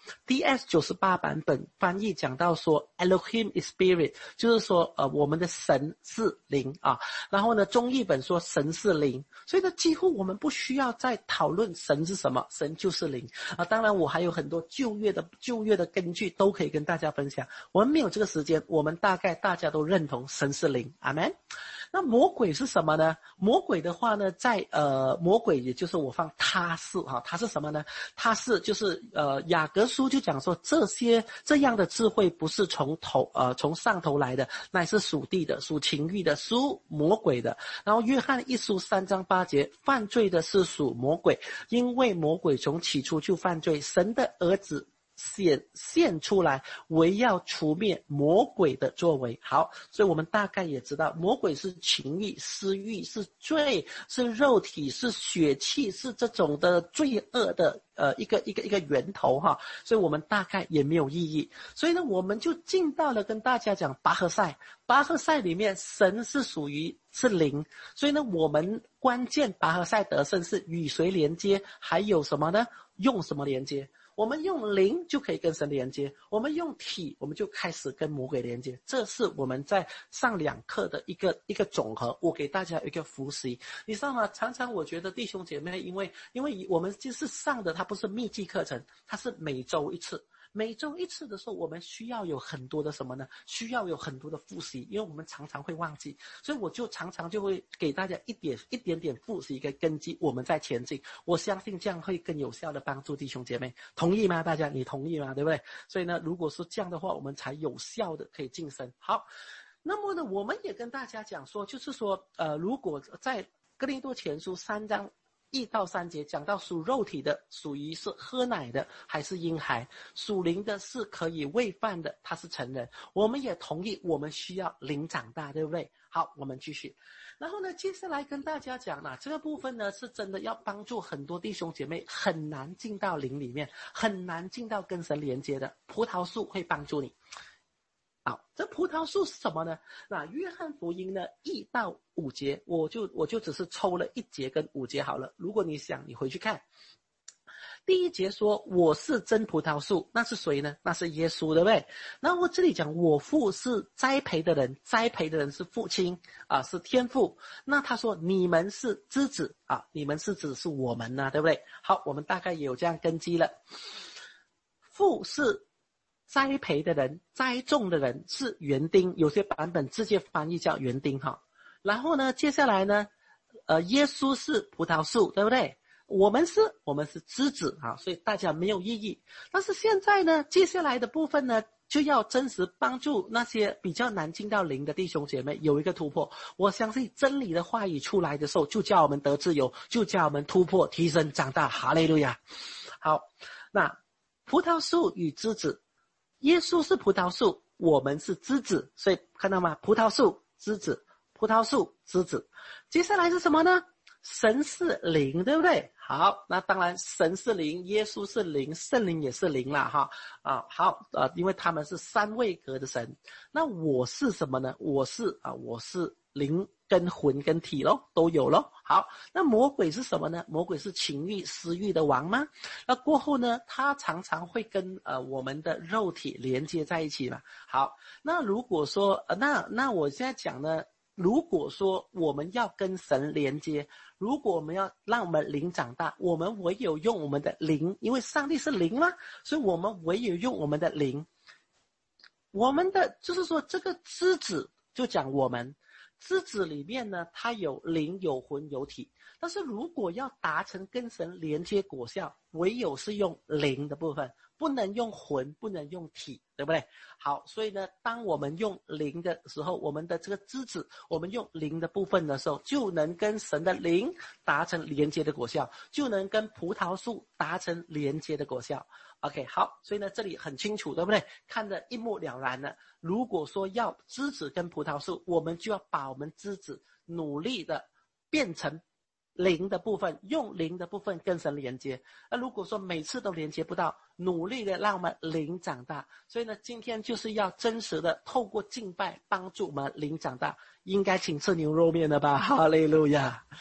DS98 版本翻译讲到说 Elohim is spirit， 就是说我们的神是灵啊。然后呢中译本说神是灵，所以呢几乎我们不需要再讨论神是什么，神就是灵啊。当然我还有很多旧约的根据都可以跟大家分享，我们没有这个时间，我们大概大家都认同神是灵。阿们。那魔鬼是什么呢？魔鬼的话呢，在魔鬼也就是我放他是哈，他是什么呢？他是就是雅各书就讲说这样的智慧不是从上头来的，乃是属地的，属情欲的，属魔鬼的。然后约翰一书3章8节，犯罪的是属魔鬼，因为魔鬼从起初就犯罪，神的儿子现出来，为要除灭魔鬼的作为。好，所以我们大概也知道，魔鬼是情欲、私欲，是罪，是肉体，是血气，是这种的罪恶的一个源头哈。所以我们大概也没有意义。所以呢，我们就进到了跟大家讲拔河赛。拔河赛里面，神是属于是灵，所以呢，我们关键拔河赛得胜是与谁连接，还有什么呢？用什么连接？我们用灵就可以跟神连接，我们用体我们就开始跟魔鬼连接。这是我们在上2课的一个总和，我给大家一个复习。你知道吗？常常我觉得弟兄姐妹，因为我们就是上的它不是密集课程，它是每周一次。每周一次的时候，我们需要有很多的什么呢？需要有很多的复习，因为我们常常会忘记，所以我就常常就会给大家一点点复习一个根基，我们在前进。我相信这样会更有效的帮助弟兄姐妹，同意吗？大家你同意吗？对不对？所以呢，如果是这样的话，我们才有效的可以晋升。好，那么呢，我们也跟大家讲说，就是说如果在哥林多前书3章1到3节讲到属肉体的属于是喝奶的还是婴孩，属灵的是可以喂饭的，他是成人。我们也同意我们需要灵长大，对不对？好，我们继续。然后呢，接下来跟大家讲这个部分呢是真的要帮助很多弟兄姐妹很难进到灵里面，很难进到跟神连接的。葡萄树会帮助你。好，这葡萄树是什么呢？那约翰福音呢1到5节，我就只是抽了1节跟5节好了。如果你想，你回去看。第1节说我是真葡萄树，那是谁呢？那是耶稣，对不对？然后我这里讲我父是栽培的人，栽培的人是父亲是天父。那他说你们是枝子你们是指是我们对不对？好，我们大概也有这样根基了。父是栽培的人，栽种的人是园丁，有些版本直接翻译叫园丁哈。然后呢，接下来呢，耶稣是葡萄树，对不对？我们是枝子所以大家没有异议。但是现在呢，接下来的部分呢，就要真实帮助那些比较难进到灵的弟兄姐妹有一个突破。我相信真理的话语出来的时候，就叫我们得自由，就叫我们突破、提升、长大。哈利路亚。好，那葡萄树与枝子。耶稣是葡萄树，我们是枝子，所以看到吗？葡萄树、枝子，葡萄树、枝子。接下来是什么呢？神是灵，对不对？好，那当然神是灵，耶稣是灵，圣灵也是灵啦哈。好因为他们是3位格的神。那我是什么呢？我是灵跟魂跟体咯，都有咯。好，那魔鬼是什么呢？魔鬼是情欲私欲的王吗？那过后呢，他常常会跟我们的肉体连接在一起嘛。好，那如果说那我现在讲呢，如果说我们要跟神连接，如果我们要让我们灵长大，我们唯有用我们的灵，因为上帝是灵嘛，所以我们唯有用我们的灵。我们的就是说这个枝子就讲我们枝子里面呢，它有灵有魂有体，但是如果要达成跟神连接果效，唯有是用灵的部分，不能用魂，不能用体，对不对？好，所以呢，当我们用灵的时候，我们的这个枝子，我们用灵的部分的时候，就能跟神的灵达成连接的果效，就能跟葡萄树达成连接的果效。OK， 好，所以呢，这里很清楚，对不对？看得一目了然了。如果说要枝子跟葡萄树，我们就要把我们枝子努力的变成灵的部分，用灵的部分跟神连接。那如果说每次都连接不到，努力的让我们灵长大。所以呢，今天就是要真实的透过敬拜帮助我们灵长大。应该请吃牛肉面了吧？哈利路亚。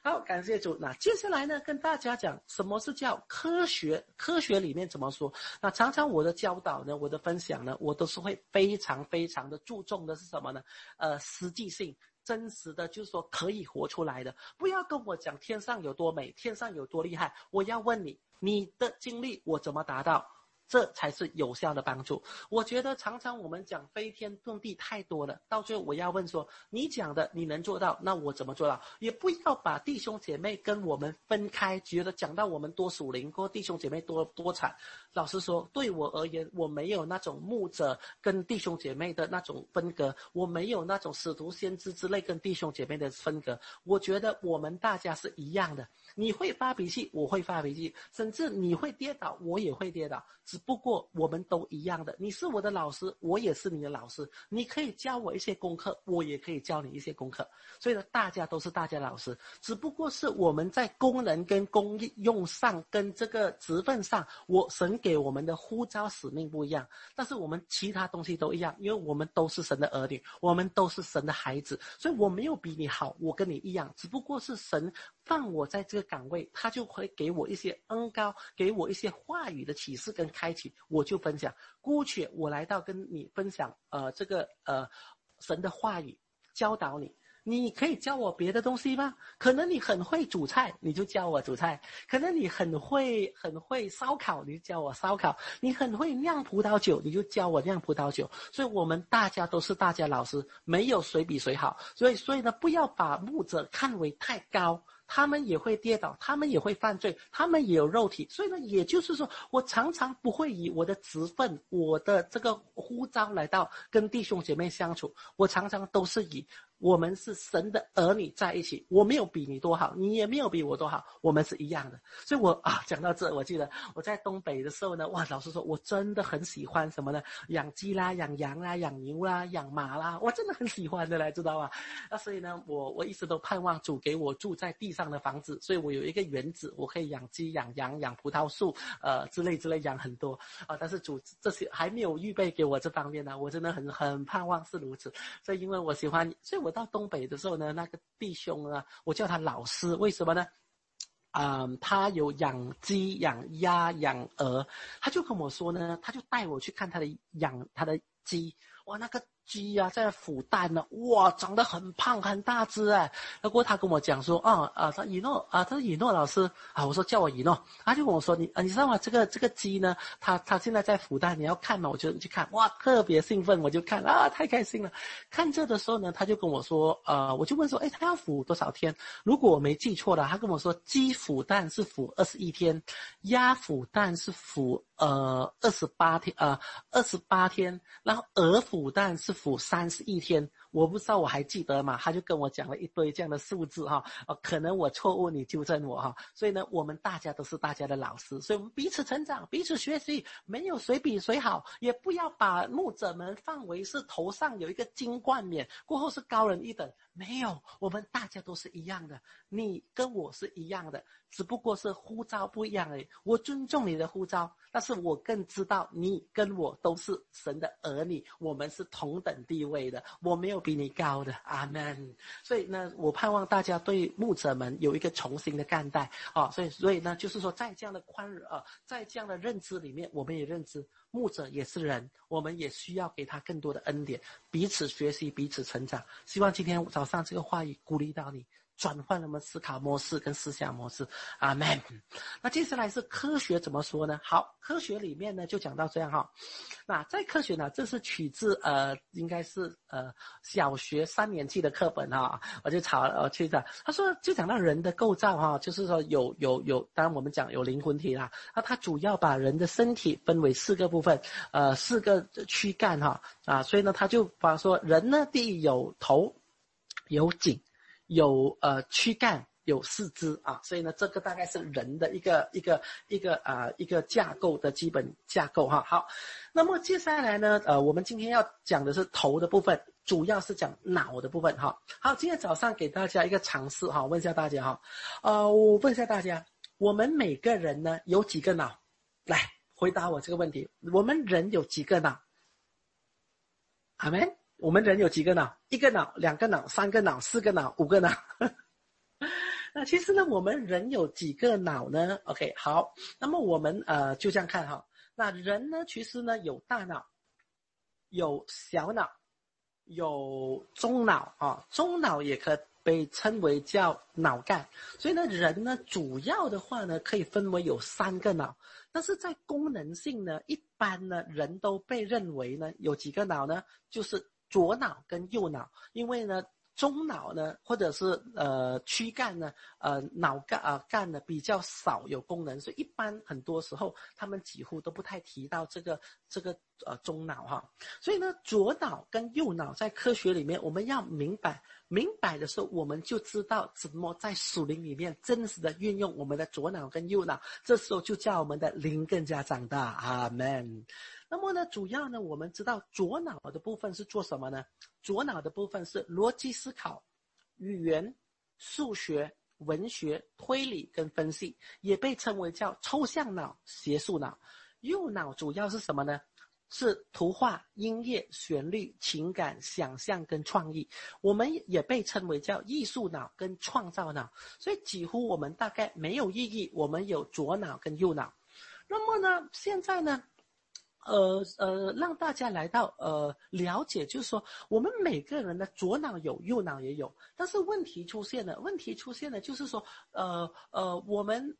好，感谢主。那接下来呢，跟大家讲什么是叫科学，科学里面怎么说。那常常我的教导呢，我的分享呢，我都是会非常非常的注重的是什么呢？实际性，真实的，就是说可以活出来的。不要跟我讲天上有多美，天上有多厉害，我要问你，你的经历我怎么达到？这才是有效的帮助。我觉得常常我们讲飞天遁地太多了，到最后我要问说，你讲的你能做到，那我怎么做到？也不要把弟兄姐妹跟我们分开，觉得讲到我们多属灵，或弟兄姐妹多惨。老实说，对我而言，我没有那种牧者跟弟兄姐妹的那种分隔，我没有那种使徒先知之类跟弟兄姐妹的分隔。我觉得我们大家是一样的，你会发脾气，我会发脾气，甚至你会跌倒，我也会跌倒，只不过我们都一样的。你是我的老师，我也是你的老师，你可以教我一些功课，我也可以教你一些功课。所以呢，大家都是大家的老师，只不过是我们在功能跟功用上跟这个职分上，神给我们的呼召使命不一样，但是我们其他东西都一样，因为我们都是神的儿女，我们都是神的孩子，所以我没有比你好，我跟你一样，只不过是神放我在这个岗位，他就会给我一些恩膏，给我一些话语的启示跟开启，我就分享。姑且我来到跟你分享神的话语，教导你。你可以教我别的东西吗？可能你很会煮菜，你就教我煮菜；可能你很会烧烤，你就教我烧烤；你很会酿葡萄酒，你就教我酿葡萄酒。所以我们大家都是大家老师，没有谁比谁好。所以呢，不要把牧者看为太高。他们也会跌倒，他们也会犯罪，他们也有肉体。所以呢，也就是说，我常常不会以我的职分，我的这个呼召来到跟弟兄姐妹相处，我常常都是以我们是神的儿女在一起，我没有比你多好，你也没有比我多好，我们是一样的。所以讲到这，我记得我在东北的时候呢，老实说，我真的很喜欢什么呢？养鸡啦，养羊啦，养牛啦，养马啦，我真的很喜欢的嘞，知道吗？所以呢，我一直都盼望主给我住在地上的房子，所以我有一个园子，我可以养鸡、养羊、养葡萄树，之类养很多但是主这些还没有预备给我这方面呢，我真的很盼望是如此。所以因为我喜欢，所以我到东北的时候呢，那个弟兄呢，我叫他老师，为什么呢？他有养鸡、养鸭、养鹅，他就跟我说呢，他就带我去看他的鸡，哇，那个鸡啊在孵蛋呢，哇，长得很胖很大只哎。不过他跟我讲说他以诺老师我说叫我以诺，他就跟我说你知道吗？这个鸡呢，他现在在孵蛋，你要看吗？我就去看，哇，特别兴奋，我就看太开心了。看这的时候呢，他就跟我说我就问说，他要孵多少天？如果我没记错了，他跟我说鸡孵蛋是孵21天，鸭孵蛋是孵28天，然后鹅孵蛋是孵31天，我不知道我还记得吗？他就跟我讲了一堆这样的数字可能我错误，你纠正我所以呢，我们大家都是大家的老师，所以我们彼此成长，彼此学习，没有谁比谁好，也不要把牧者们放为是头上有一个金冠冕，过后是高人一等，没有，我们大家都是一样的，你跟我是一样的，只不过是呼召不一样而已。我尊重你的呼召，但是我更知道你跟我都是神的儿女，我们是同等地位的，我没有比你高的，阿们。所以呢，我盼望大家对牧者们有一个重新的看待所以呢，就是说在这样的在这样的认知里面，我们也认知牧者也是人，我们也需要给他更多的恩典，彼此学习，彼此成长。希望今天早上这个话语鼓励到你，转换我们思考模式跟思想模式，阿们。那接下来是科学怎么说呢？好，科学里面呢就讲到这样那在科学呢，这是取自应该是小学3年级的课本我就去找，他说就讲到人的构造就是说有，当然我们讲有灵魂体啦，他主要把人的身体分为4个部分，4个躯干所以呢他就把说人呢，第一有头有颈有躯干有4肢所以呢这个大概是人的一个架构的基本架构好，那么接下来呢我们今天要讲的是头的部分，主要是讲脑的部分好，今天早上给大家一个尝试问一下大家我问一下大家，我们每个人呢有几个脑？来回答我这个问题，我们人有几个脑？阿们？我们人有几个脑？1个脑、2个脑、3个脑、4个脑、5个脑那其实呢，我们人有几个脑呢 ？OK， 好，那么我们就这样看哈。那人呢，其实呢有大脑，有小脑，有中脑啊，中脑也可被称为叫脑干。所以呢，人呢主要的话呢，可以分为有3个脑，但是在功能性呢，一般呢人都被认为呢有几个脑呢，就是左脑跟右脑，因为呢。中脑呢，或者是躯干呢，脑干干呢比较少有功能，所以一般很多时候他们几乎都不太提到这个中脑哈。所以呢，左脑跟右脑在科学里面我们要明白的时候，我们就知道怎么在属灵里面真实的运用我们的左脑跟右脑，这时候就叫我们的灵更加长大。阿们。那么呢，主要呢，我们知道左脑的部分是做什么呢？左脑的部分是逻辑思考、语言、数学、文学、推理跟分析，也被称为叫抽象脑、学术脑。右脑主要是什么呢？是图画、音乐、旋律、情感、想象跟创意，我们也被称为叫艺术脑跟创造脑。所以几乎我们大概没有意义，我们有左脑跟右脑。那么呢，现在呢？让大家来到了解，就是说我们每个人的左脑有，右脑也有，但是问题出现了，就是说我们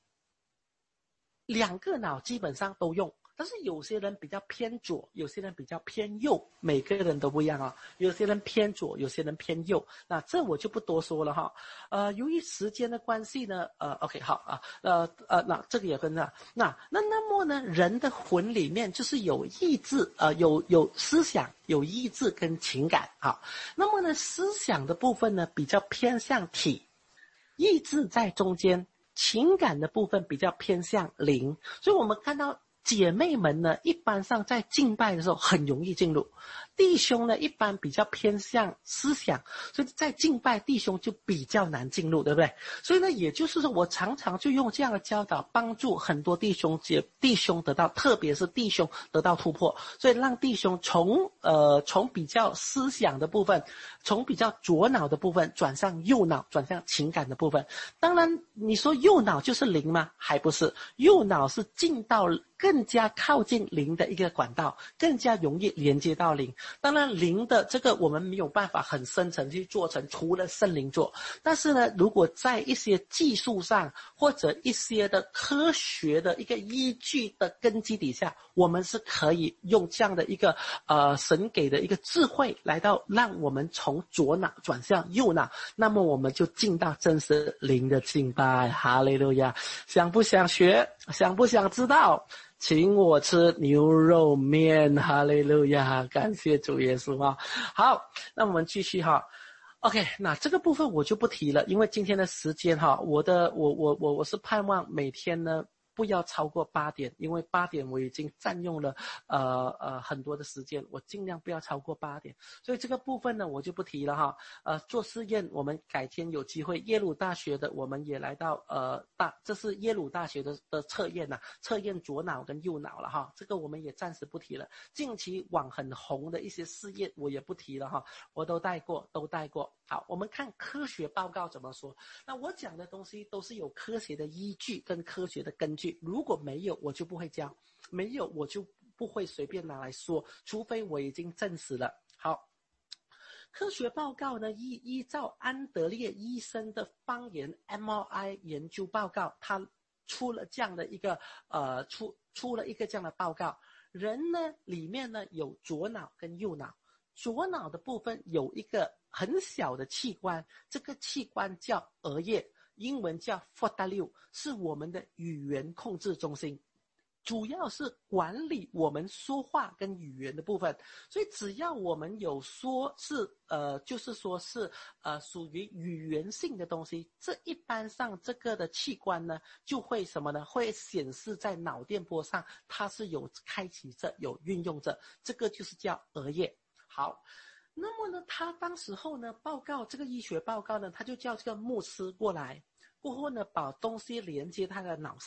2个脑基本上都用，但是有些人比较偏左，有些人比较偏右，每个人都不一样啊。有些人偏左，有些人偏右。那这我就不多说了哈。由于时间的关系呢，OK 好啊，那这个也跟着。那么呢，人的魂里面就是有意志，有思想，有意志跟情感啊。那么呢，思想的部分呢比较偏向体，意志在中间。情感的部分比较偏向灵，所以我们看到姐妹们呢，一般上在敬拜的时候很容易进入，弟兄呢一般比较偏向思想，所以在敬拜弟兄就比较难进入，对不对？所以呢，也就是说我常常就用这样的教导帮助很多弟兄得到，特别是弟兄得到突破，所以让弟兄从比较思想的部分，从比较左脑的部分转向右脑，转向情感的部分。当然你说右脑就是灵吗？还不是，右脑是进到更加靠近灵的一个管道，更加容易连接到灵。当然灵的这个我们没有办法很深层去做成，除了圣灵做。但是呢，如果在一些技术上或者一些的科学的一个依据的根基底下，我们是可以用这样的一个神给的一个智慧来到让我们从左脑转向右脑，那么我们就进到真实灵的敬拜。哈利路亚！想不想学？想不想知道？请我吃牛肉面。哈利路亚！感谢主耶稣啊！好，那我们继续哈。OK， 那这个部分我就不提了，因为今天的时间哈，我是盼望每天呢不要超过8点，因为8点我已经占用了很多的时间，我尽量不要超过8点，所以这个部分呢我就不提了哈。做试验我们改天有机会，耶鲁大学的我们也来到这是耶鲁大学的测验呐，测验左脑跟右脑了哈，这个我们也暂时不提了。近期网很红的一些试验我也不提了哈，我都带过。好，我们看科学报告怎么说。那我讲的东西都是有科学的依据跟科学的根据，如果没有我就不会教，没有我就不会随便拿来说，除非我已经证实了。好，科学报告呢，依照安德烈医生的方言 MRI 研究报告，他出了这样的一个出了一个这样的报告。人呢里面呢有左脑跟右脑，左脑的部分有一个很小的器官，这个器官叫额叶，英文叫 4W， 是我们的语言控制中心，主要是管理我们说话跟语言的部分。所以只要我们有说是就是说是属于语言性的东西，这一般上这个的器官呢就会什么呢？会显示在脑电波上，它是有开启着，有运用着，这个就是叫额叶。好，那么呢，他当时候呢报告这个医学报告呢，他就叫这个牧师过来，过后呢把东西连接他的脑上，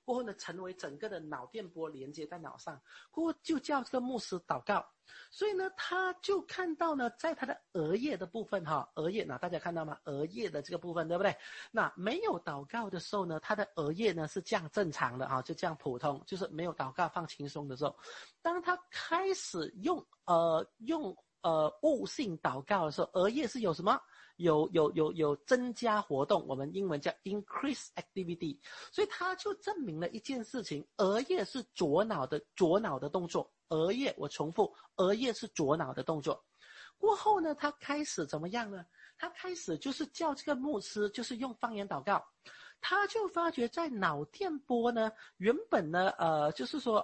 过后呢，成为整个的脑电波连接在脑上，过后就叫这个牧师祷告。所以呢，他就看到呢，在他的额叶的部分额叶大家看到吗？额叶的这个部分，对不对？那没有祷告的时候呢，他的额叶呢是这样正常的就这样普通，就是没有祷告放轻松的时候，当他开始用悟性祷告的时候，额叶是有什么？有增加活动，我们英文叫 increase activity， 所以他就证明了一件事情，额叶是左脑的动作，额叶我重复，额叶是左脑的动作。过后呢，他开始怎么样呢？他开始就是叫这个牧师就是用方言祷告，他就发觉在脑电波呢，原本呢就是说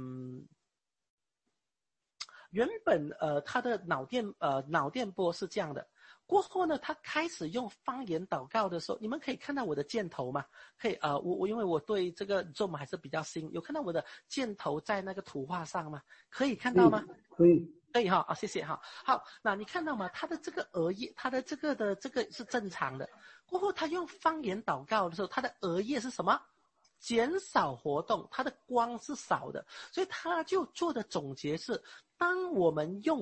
原本他的脑电波是这样的。过后呢，他开始用方言祷告的时候，你们可以看到我的箭头吗？可以因为我对这个 Zoom 还是比较新，有看到我的箭头在那个图画上吗？可以看到吗？ 可以谢谢好，那你看到吗？他的这个额叶，他的这个是正常的。过后他用方言祷告的时候，他的额叶是什么？减少活动，它的光是少的，所以他就做的总结是，当我们用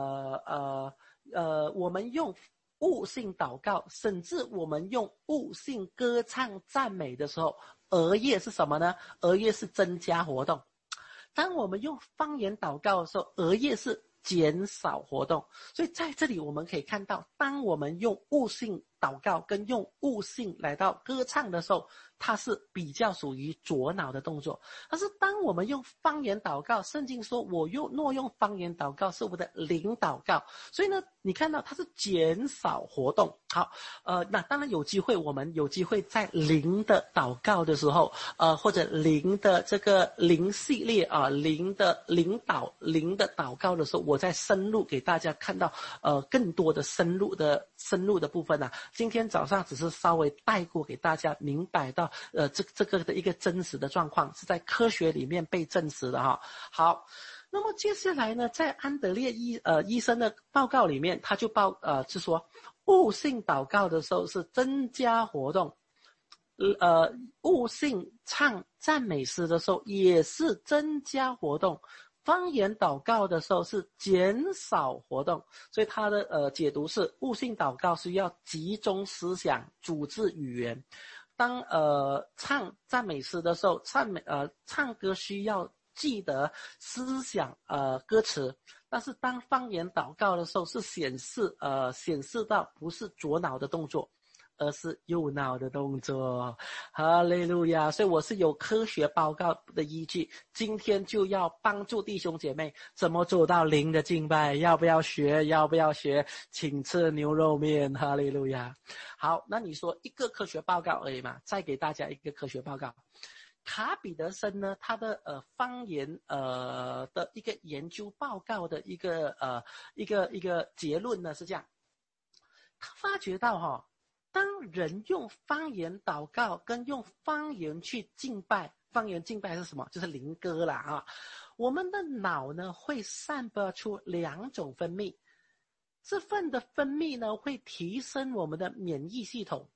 悟性祷告，甚至我们用悟性歌唱赞美的时候，额叶是什么呢？额叶是增加活动。当我们用方言祷告的时候，额叶是减少活动。所以在这里我们可以看到，当我们用悟性祷告跟用悟性来到歌唱的时候，它是比较属于左脑的动作。但是当我们用方言祷告，圣经说我若用方言祷告是我的灵祷告，所以呢你看到它是减少活动。好，那当然我们有机会在灵的祷告的时候，或者灵的这个灵系列灵的祷告的时候，我再深入给大家看到更多的深入的部分今天早上只是稍微带过给大家明白到这个的一个真实的状况是在科学里面被证实的好，那么接下来呢，在安德烈医生的报告里面，他就说悟性祷告的时候是增加活动，悟性唱赞美诗的时候也是增加活动，方言祷告的时候是减少活动。所以他的解读是，悟性祷告是要集中思想，组织语言。当唱赞美诗的时候，唱歌需要记得思想歌词，但是当方言祷告的时候是显示到不是左脑的动作，而是右脑的动作。哈利路亚！所以我是有科学报告的依据，今天就要帮助弟兄姐妹怎么做到灵的敬拜，要不要学？请吃牛肉面。哈利路亚！好，那你说一个科学报告而已嘛，再给大家一个科学报告。卡比德森呢，他的方言的一个研究报告的一个结论呢是这样，他发觉到当人用方言祷告跟用方言去敬拜，方言敬拜是什么？就是灵歌啦我们的脑呢会散发出两种分泌，这份的分泌呢会提升我们的免疫系统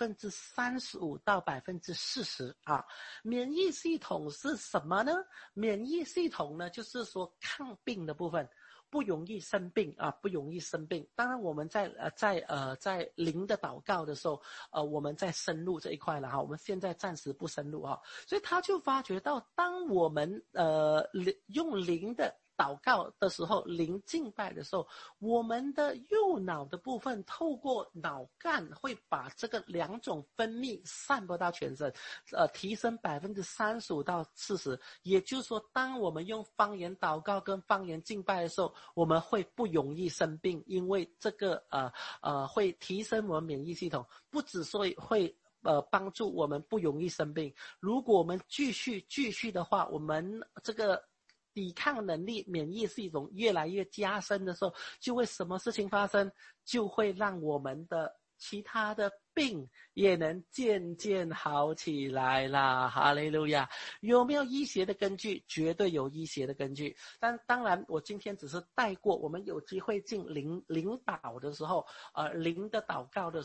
35%到40%免疫系统是什么呢？免疫系统呢就是说抗病的部分，不容易生病不容易生病。当然我们在灵的祷告的时候我们在深入这一块了我们现在暂时不深入所以他就发觉到，当我们用灵的祷告的时候，灵敬拜的时候，我们的右脑的部分透过脑干会把这个两种分泌散播到全身，提升35%到40%。也就是说，当我们用方言祷告跟方言敬拜的时候，我们会不容易生病，因为这个会提升我们免疫系统，不只说会帮助我们不容易生病。如果我们继续的话，我们这个抵抗能力、免疫系统越来越加深的时候，就会什么事情发生？就会让我们的其他的病也能渐渐好起来啦！哈利路亚！有没有医学的根据？绝对有医学的根据。但当然，我今天只是带过，我们有机会进灵祷的时候，灵的祷告的时候，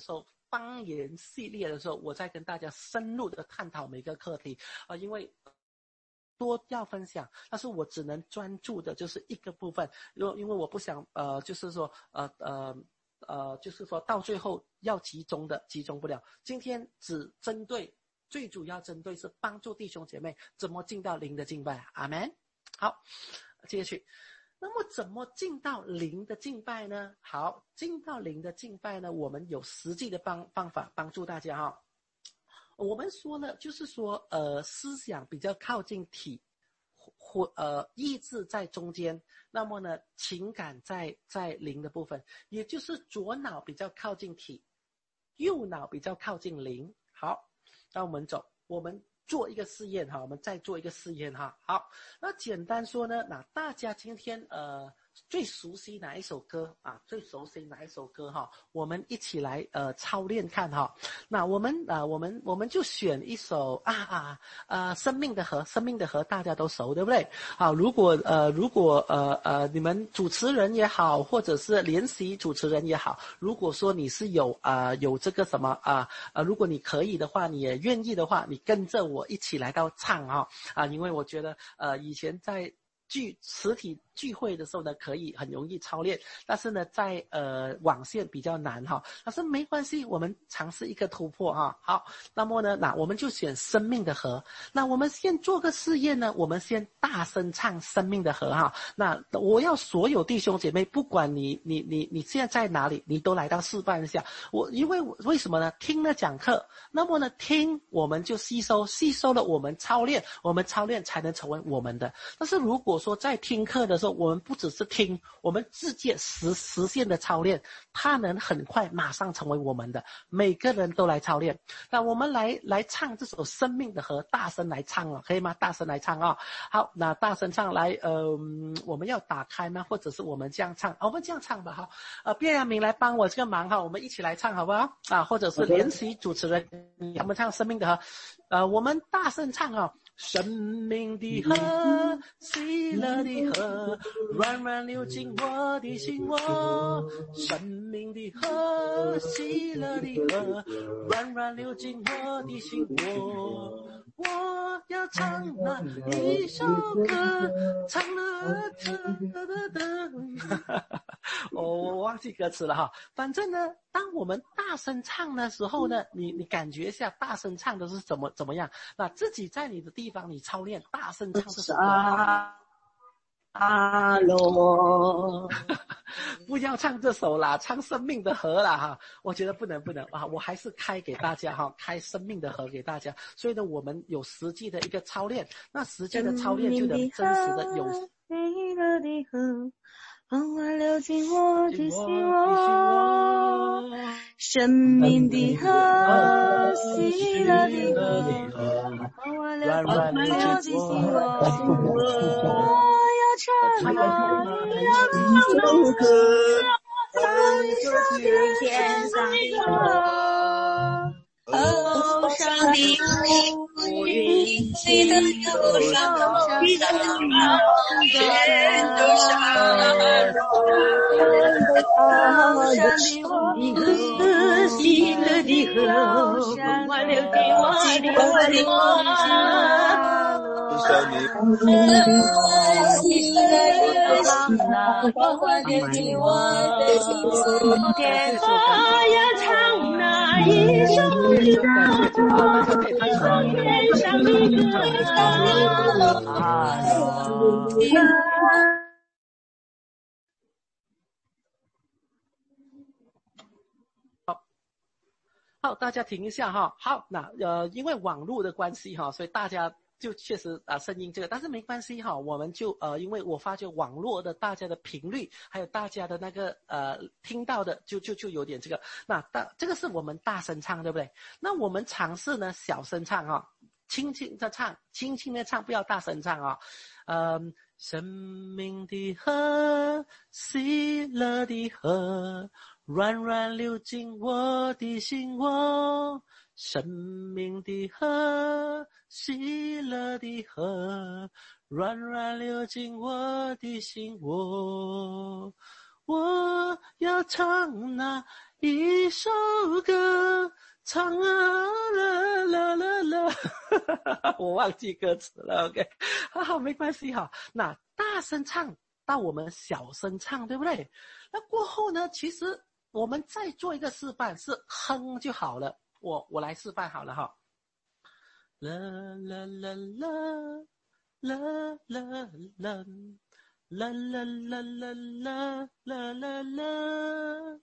方言系列的时候，我再跟大家深入的探讨每个课题因为多要分享，但是我只能专注的就是一个部分，因为我不想就是说就是说到最后要集中不了。今天只针对最主要针对是帮助弟兄姐妹怎么进到灵的敬拜，阿们。好，接下去。那么怎么进到灵的敬拜呢？好，进到灵的敬拜呢，我们有实际的方法帮助大家我们说呢，就是说思想比较靠近体，意志在中间，那么呢情感在灵的部分，也就是左脑比较靠近体，右脑比较靠近灵。好，那我们做一个试验我们再做一个试验好，那简单说呢，那大家今天最熟悉哪一首歌我们一起来操练看那我们就选一首生命的河大家都熟，对不对？好，如果你们主持人也好，或者是联席主持人也好，如果说你是有这个什么如果你可以的话，你也愿意的话，你跟着我一起来到唱因为我觉得以前在实体聚会的时候呢，可以很容易操练，但是呢在网线比较难但是没关系，我们尝试一个突破好，那么呢我们就选生命的河。那我们先做个试验呢，我们先大声唱生命的河那我要所有弟兄姐妹，不管你现在在哪里，你都来到示范一下。因为为什么呢？听了讲课，那么呢听我们就吸收了，我们操练才能成为我们的。但是如果说在听课的时候，我们不只是听，我们直接实现的操练，它能很快马上成为我们的。每个人都来操练。那我们来唱这首生命的河，大声来唱可以吗？大声来唱好，那大声唱来我们要打开吗？或者是我们这样唱我们这样唱吧卞阳明来帮我这个忙我们一起来唱好不好或者是联席主持人我们唱生命的河我们大声唱生命的河，喜乐的河，软软流进我的心生命的河，喜乐的河，软软流进我的心我要唱那一首歌，唱了我忘记歌词了反正呢，当我们大声唱的时候呢，你感觉一下大声唱的是怎么样？那自己在你的地方你操练大声唱这首歌阿罗不要唱这首啦，唱生命的河啦我觉得不能我还是开给大家开生命的河给大家。所以呢，我们有实际的一个操练，那实际的操练就能真实的有喜乐的河，缓缓流进我的心生命的河，喜乐的河，缓缓流进我的心我要唱一首歌，唱一首天上的歌，上的乌云，你的忧伤你的天都上喜乐的河，缓缓流进我的心喜乐的河，缓缓流进我的心天要唱那一首歌，天上的歌好，大家停一下好，那因为网络的关系所以大家就确实声音这个，但是没关系我们就因为我发觉网络的大家的频率还有大家的那个听到的就有点这个，那这个是我们大声唱对不对？那我们尝试呢小声唱轻轻的唱，不要大声唱生命的河，喜乐的河，软软流进我的心生命的河，喜乐的河，软软流进我的心我要唱那一首歌唱啊啦啦啦啦，我忘记歌词了 ，OK， 好，没关系哈。那大声唱到我们小声唱，对不对？那过后呢，其实我们再做一个示范，是哼就好了。我来示范好了哈。啦啦啦啦啦啦啦啦啦啦啦啦啦啦啦。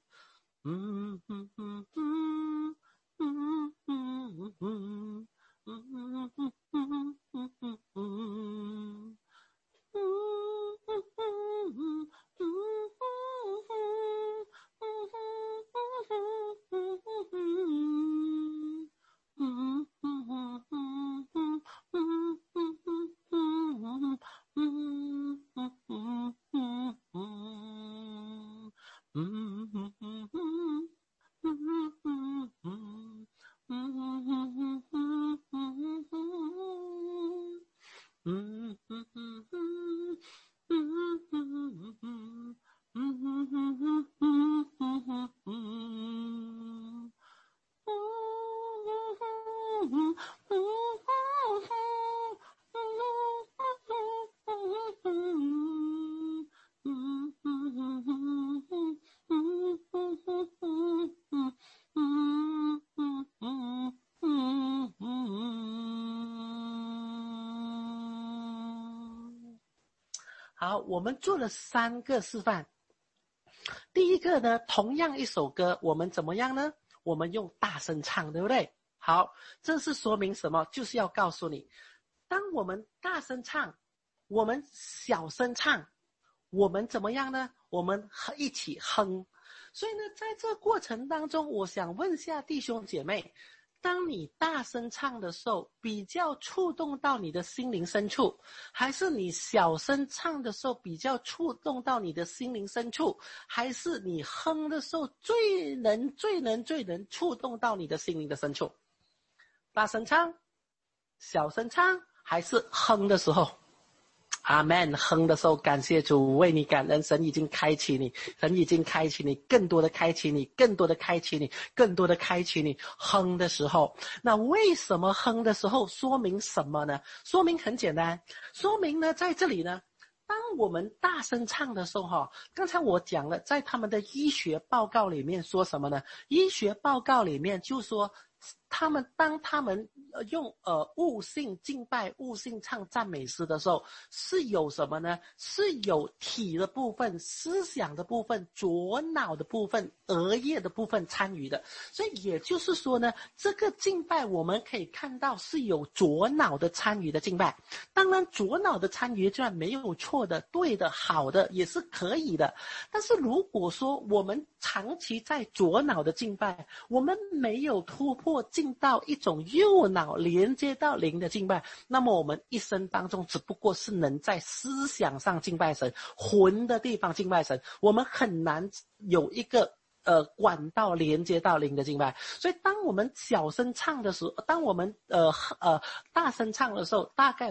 好，我们做了3个示范。第一个呢，同样一首歌，我们怎么样呢？我们用大声唱，对不对？好，这是说明什么？就是要告诉你，当我们大声唱，我们小声唱，我们怎么样呢？我们一起哼。所以呢，在这过程当中，我想问一下弟兄姐妹，当你大声唱的时候，比较触动到你的心灵深处，还是你小声唱的时候比较触动到你的心灵深处，还是你哼的时候最能触动到你的心灵的深处？大声唱、小声唱，还是哼的时候？阿们，哼的时候感谢主，为你感恩，神已经开启你，神已经开启你，更多的开启你，更多的开启你，更多的开启你。哼的时候，那为什么哼的时候？说明什么呢？说明很简单，说明呢，在这里呢，当我们大声唱的时候刚才我讲了，在他们的医学报告里面说什么呢？医学报告里面就说当他们用悟性敬拜、悟性唱赞美诗的时候，是有什么呢？是有体的部分、思想的部分、左脑的部分、额叶的部分参与的。所以也就是说呢，这个敬拜我们可以看到是有左脑的参与的敬拜。当然左脑的参与这样没有错的，对的，好的，也是可以的。但是如果说我们长期在左脑的敬拜，我们没有突破进到一种右脑连接到灵的敬拜，那么我们一生当中只不过是能在思想上敬拜神，魂的地方敬拜神，我们很难有一个管道连接到灵的敬拜。所以当我们小声唱的时候，当我们大声唱的时候，大概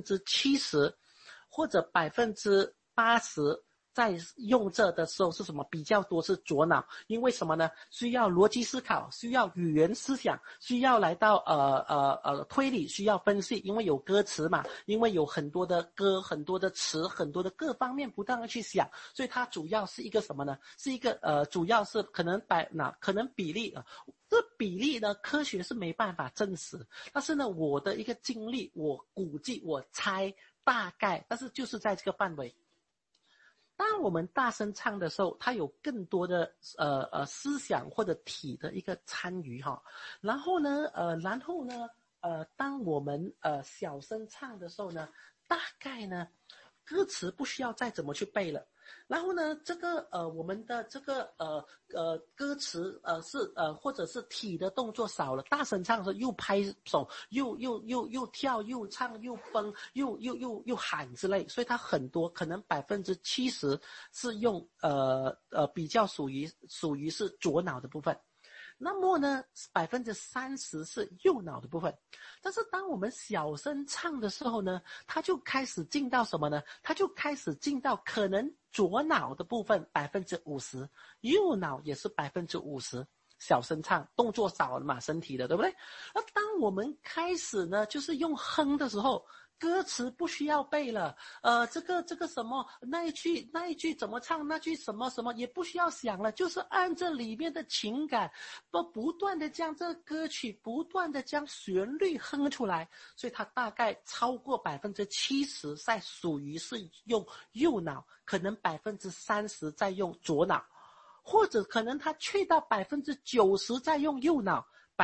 70%或者80%在用这的时候是什么？比较多是左脑。因为什么呢？需要逻辑思考，需要语言思想，需要来到推理，需要分析，因为有歌词嘛，因为有很多的歌，很多的词，很多的各方面不断的去想，所以它主要是一个什么呢？是一个主要是可能比例这比例呢，科学是没办法证实，但是呢，我的一个经历，我估计，我猜大概，但是就是在这个范围。当我们大声唱的时候，它有更多的思想或者体的一个参与哈。然后呢，当我们小声唱的时候呢，大概呢，歌词不需要再怎么去背了。然后呢，这个我们的这个歌词或者是体的动作少了，大声唱的时候又拍手，又跳，又唱，又蹦，又喊之类，所以它很多可能70%是用比较属于是左脑的部分。 那么呢 30% 是右脑的部分。但是当我们小声唱的时候呢，它就开始进到什么呢？它就开始进到可能左脑的部分 50%， 右脑也是 50%。小声唱，动作少了嘛，身体的，对不对？而当我们开始呢，就是用哼的时候，歌词不需要背了，这个什么那一句怎么唱，那句什么什么也不需要想了，就是按着里面的情感，不断的将这个歌曲不断的将旋律哼出来，所以它大概超过 70% 在属于是用右脑，可能 30% 在用左脑，或者可能它去到 90% 在用右脑，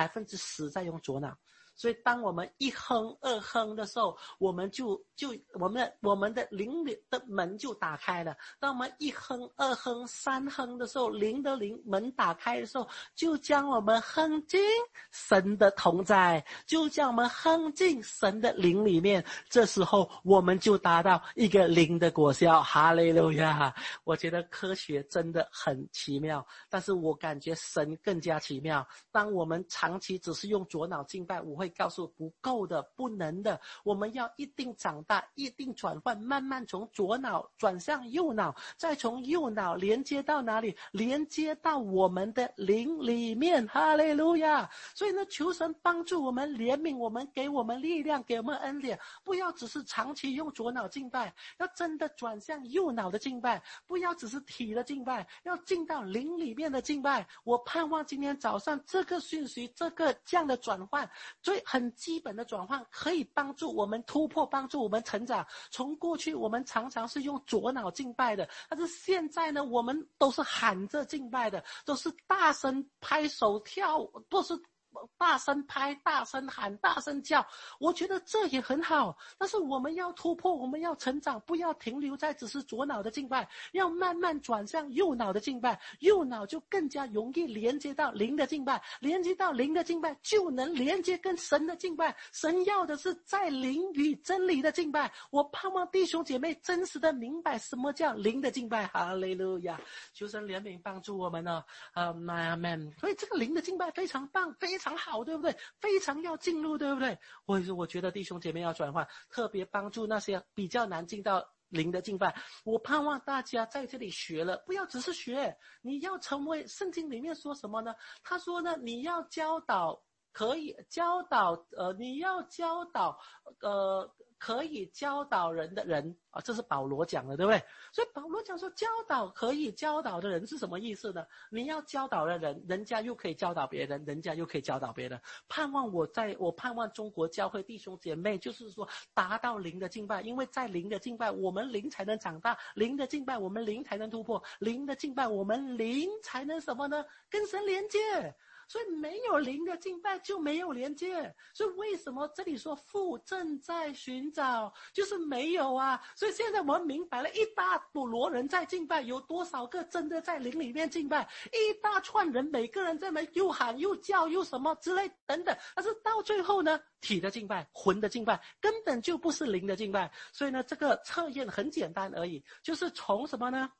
10% 在用左脑。所以当我们一哼二哼的时候，我们我们的灵的门就打开了。当我们一哼二哼三哼的时候，灵的门打开的时候，就将我们哼进神的同在，就将我们哼进神的灵里面。这时候我们就达到一个灵的果效。哈利路亚！我觉得科学真的很奇妙，但是我感觉神更加奇妙。当我们长期只是用左脑敬拜，我会告诉不够的，不能的，我们要一定长大，一定转换，慢慢从左脑转向右脑，再从右脑连接到哪里？连接到我们的灵里面。哈利路亚！所以呢，求神帮助我们，怜悯我们，给我们力量，给我们恩典，不要只是长期用左脑敬拜，要真的转向右脑的敬拜，不要只是体的敬拜，要进到灵里面的敬拜。我盼望今天早上这个讯息，这样的转换，很基本的转换，可以帮助我们突破，帮助我们成长。从过去我们常常是用左脑敬拜的，但是现在呢，我们都是喊着敬拜的，都是大声拍手跳，都是大声拍，大声喊，大声叫。我觉得这也很好，但是我们要突破，我们要成长，不要停留在只是左脑的敬拜，要慢慢转向右脑的敬拜。右脑就更加容易连接到灵的敬拜，连接到灵的敬拜就能连接跟神的敬拜。神要的是在灵与真理的敬拜。我盼望弟兄姐妹真实的明白什么叫灵的敬拜。哈利路亚！求神怜悯帮助我们呢。阿们。所以这个灵的敬拜非常棒，非常好，对不对？非常要进入，对不对？我觉得弟兄姐妹要转换，特别帮助那些比较难进到灵的敬拜。我盼望大家在这里学了，不要只是学，你要成为，圣经里面说什么呢？他说呢，你要教导，可以教导，你要教导，可以教导人的人啊，这是保罗讲的，对不对？所以保罗讲说，教导可以教导的人是什么意思呢？你要教导的人，人家又可以教导别人，人家又可以教导别人。我盼望中国教会弟兄姐妹，就是说达到灵的敬拜，因为在灵的敬拜，我们灵才能长大；灵的敬拜，我们灵才能突破；灵的敬拜，我们灵才能什么呢？跟神连接。所以没有灵的敬拜就没有连接。所以为什么这里说父正在寻找，就是没有啊。所以现在我们明白了，一大波人在敬拜，有多少个真的在灵里面敬拜？一大串人，每个人在那又喊又叫又什么之类等等，但是到最后呢，体的敬拜，魂的敬拜，根本就不是灵的敬拜。所以呢，这个测验很简单而已，就是从什么呢？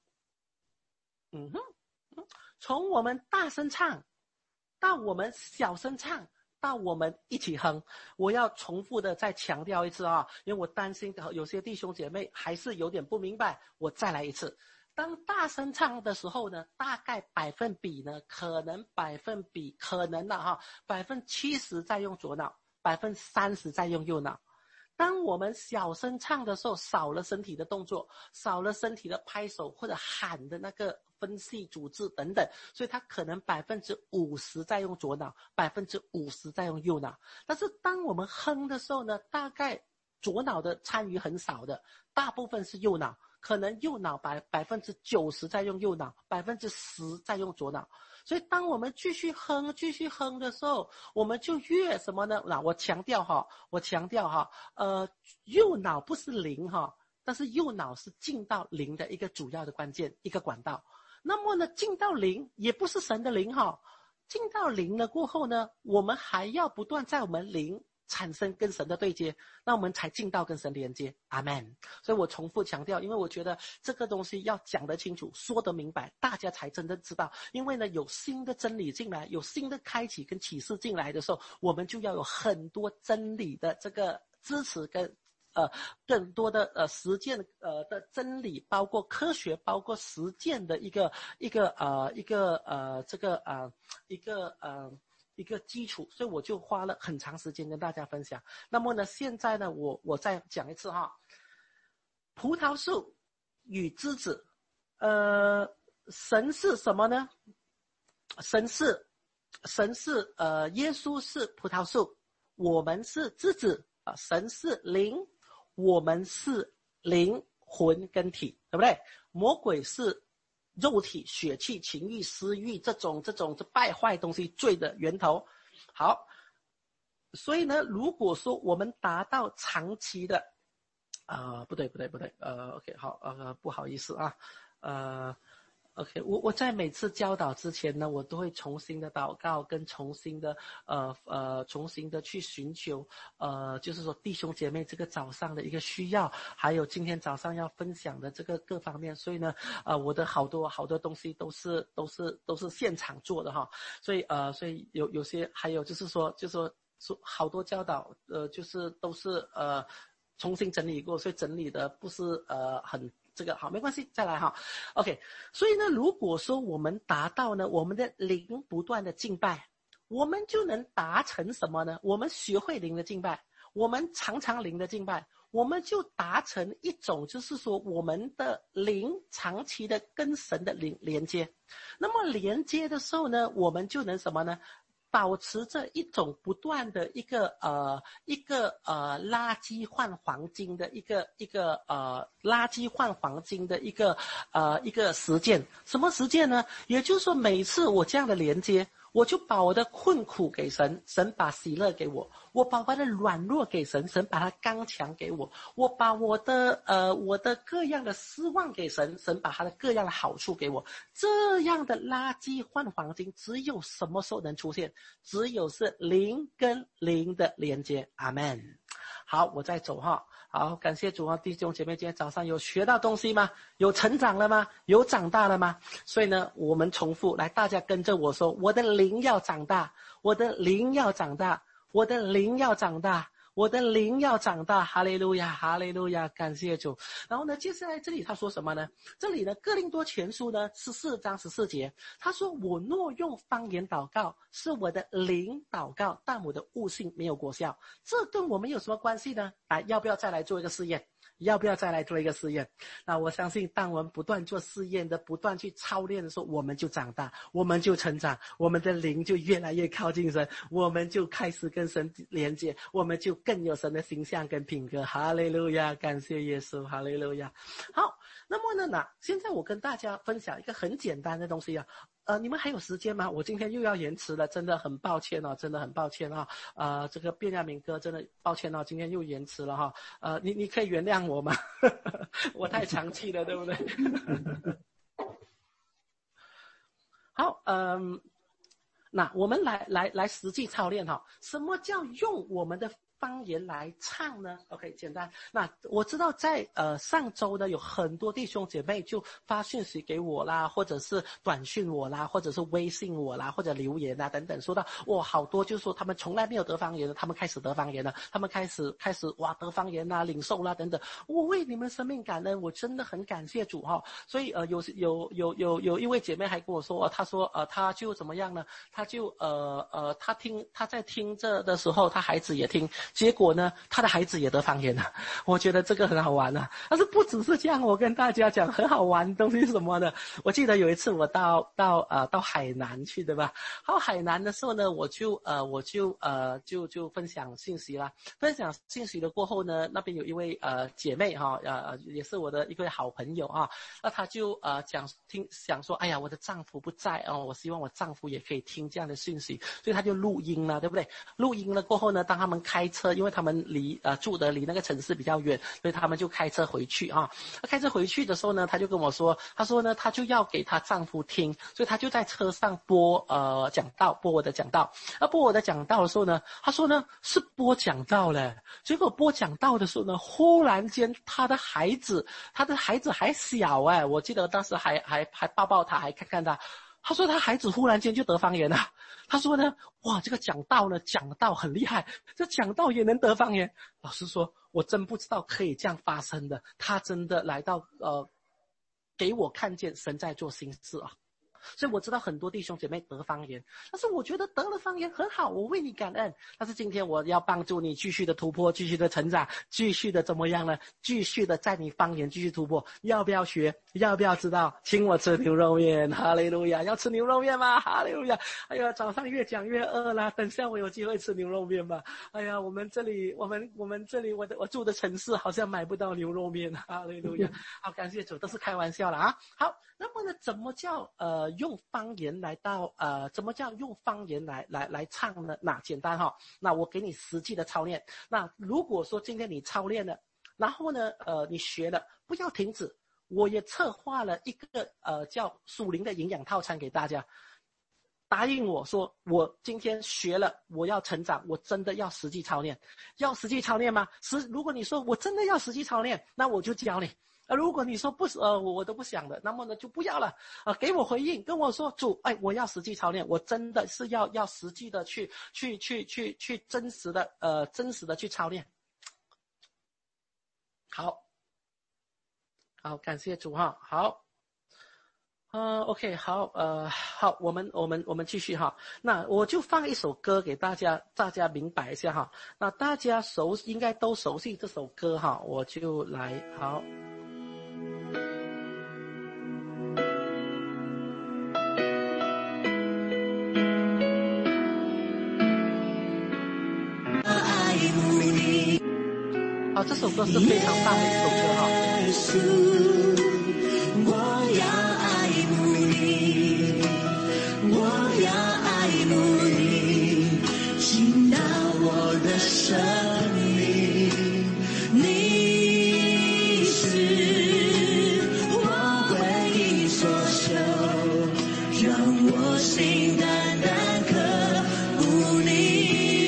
从我们大声唱到我们小声唱，到我们一起哼。我要重复的再强调一次啊，因为我担心有些弟兄姐妹还是有点不明白，我再来一次。当大声唱的时候呢，大概百分比呢，可能70%在用左脑，30%在用右脑。当我们小声唱的时候，少了身体的动作，少了身体的拍手或者喊的那个分析组织等等，所以它可能50%在用左脑，50%在用右脑。但是当我们哼的时候呢，大概左脑的参与很少的，大部分是右脑，可能右脑90%在用右脑，10%在用左脑。所以当我们继续哼的时候，我们就越什么呢？那我强调哈，右脑不是灵哈，但是右脑是进到灵的一个主要的关键，一个管道。那么呢，进到灵也不是神的灵哈，进到灵了过后呢，我们还要不断在我们灵产生跟神的对接，那我们才进到跟神连接。阿们。所以我重复强调，因为我觉得这个东西要讲得清楚，说得明白，大家才真正知道。因为呢，有新的真理进来，有新的开启跟启示进来的时候，我们就要有很多真理的这个支持跟更多的实践的真理，包括科学，包括实践的一个基础，所以我就花了很长时间跟大家分享。那么呢，现在呢，我再讲一次哈，葡萄树与枝子，神是什么呢？神是耶稣是葡萄树，我们是枝子神是灵，我们是灵魂跟体，对不对？魔鬼是肉体、血气、情欲、私欲这种败坏东西罪的源头。好，所以呢，如果说我们达到长期的不对，OK 好，不好意思啊，OK， 我在每次教导之前呢，我都会重新的祷告，跟重新的去寻求，就是说弟兄姐妹这个早上的一个需要，还有今天早上要分享的这个各方面，所以呢，我的好多东西都是现场做的哈，所以有些还有就是说好多教导，就是都是重新整理过，所以整理的不是很。这个好，没关系，再来哈 ，OK。所以呢，如果说我们达到呢，我们的灵不断的敬拜，我们就能达成什么呢？我们学会灵的敬拜，我们常常灵的敬拜，我们就达成一种，就是说我们的灵长期的跟神的灵连接。那么连接的时候呢，我们就能什么呢？保持着一种不断的一个垃圾换黄金的一个垃圾换黄金的一个实践。什么实践呢？也就是说，每次我这样的连接，我就把我的困苦给神，神把喜乐给我；我把我的软弱给神，神把它刚强给我；我把我的各样的失望给神，神把他的各样的好处给我。这样的垃圾换黄金，只有什么时候能出现？只有是灵跟灵的连接。阿们。好，我再走哈。好，感谢主啊，弟兄姐妹，今天早上有学到东西吗？有成长了吗？有长大了吗？所以呢，我们重复来，大家跟着我说，我的灵要长大，我的灵要长大，我的灵要长大，我的灵要长大。哈利路亚，哈利路亚，感谢主。然后呢，接下来这里他说什么呢？这里呢，哥林多前书呢14章14节，他说我若用方言祷告，是我的灵祷告，但我的悟性没有果效。这跟我们有什么关系呢？来，要不要再来做一个试验？要不要再来做一个试验？那我相信当我们不断做试验的，不断去操练的时候，我们就长大，我们就成长，我们的灵就越来越靠近神，我们就开始跟神连接，我们就更有神的形象跟品格。哈利路亚，感谢耶稣，哈利路亚。好，那么呢，现在我跟大家分享一个很简单的东西啊。你们还有时间吗？我今天又要延迟了，真的很抱歉哦，真的很抱歉啊。这个卞亚明哥真的抱歉哦，今天又延迟了哈。你可以原谅我吗？我太长气了，对不对？好，那我们来实际操练哈。什么叫用我们的方言来唱呢 ？OK， 简单。那我知道在上周呢，有很多弟兄姐妹就发讯息给我啦，或者是短讯我啦，或者是微信我啦，或者留言啊等等，说到好多就是说他们从来没有得方言的，他们开始得方言了，他们开始哇得方言啦、领受啦等等。我为你们生命感恩，我真的很感谢主哈。所以有一位姐妹还跟我说，她说她就怎么样呢？她就她在听这的时候，她孩子也听。结果呢，他的孩子也得方言了，我觉得这个很好玩啊。但是不只是这样，我跟大家讲很好玩的东西是什么呢？我记得有一次我到海南去，对吧？到海南的时候呢，我就分享信息啦。分享信息了过后呢，那边有一位姐妹哈，也是我的一位好朋友啊。那她就想说，哎呀，我的丈夫不在哦，我希望我丈夫也可以听这样的讯息，所以她就录音了，对不对？录音了过后呢，当他们开车，因为他们住的离那个城市比较远，所以他们就开车回去啊。开车回去的时候呢，他就跟我说，他说呢，他就要给他丈夫听，所以他就在车上播讲道，播我的讲道。播我的讲道的时候呢，他说呢是播讲道嘞，结果播讲道的时候呢，忽然间他的孩子还小我记得当时还抱他，还看看他。他说他孩子忽然间就得方言了。他说呢，哇，这个讲道很厉害，这讲道也能得方言。老师说，我真不知道可以这样发生的。他真的来到给我看见神在做新事啊。所以我知道很多弟兄姐妹得方言，但是我觉得得了方言很好，我为你感恩。但是今天我要帮助你继续的突破，继续的成长，继续的怎么样呢？继续的在你方言继续突破。要不要学？要不要知道？请我吃牛肉面，哈利路亚！要吃牛肉面吗？哈利路亚！哎呀，早上越讲越饿啦，等下我有机会吃牛肉面吧。哎呀，我们这里我住的城市好像买不到牛肉面，哈利路亚！好，感谢主，都是开玩笑啦啊。好，那么呢，怎么叫用方言来到怎么叫用方言来唱呢？那简单哈，那我给你实际的操练。那如果说今天你操练了，然后呢你学了，不要停止。我也策划了一个叫属灵的营养套餐给大家。答应我说，我今天学了，我要成长，我真的要实际操练。要实际操练吗？如果你说我真的要实际操练，那我就教你。如果你说不我都不想的，那么呢就不要了。给我回应，跟我说主，我要实际操练，我真的是要实际的去真实的去操练。好，感谢主哈。好，OK， 好，好，我们继续哈。那我就放一首歌给大家明白一下哈。那大家应该都熟悉这首歌哈，我就来好。好，这首歌是非常棒的一首歌哈。 耶稣，我要爱慕你，我要爱慕你，进到我的生命，你是我唯一所求，让我心单单渴慕你。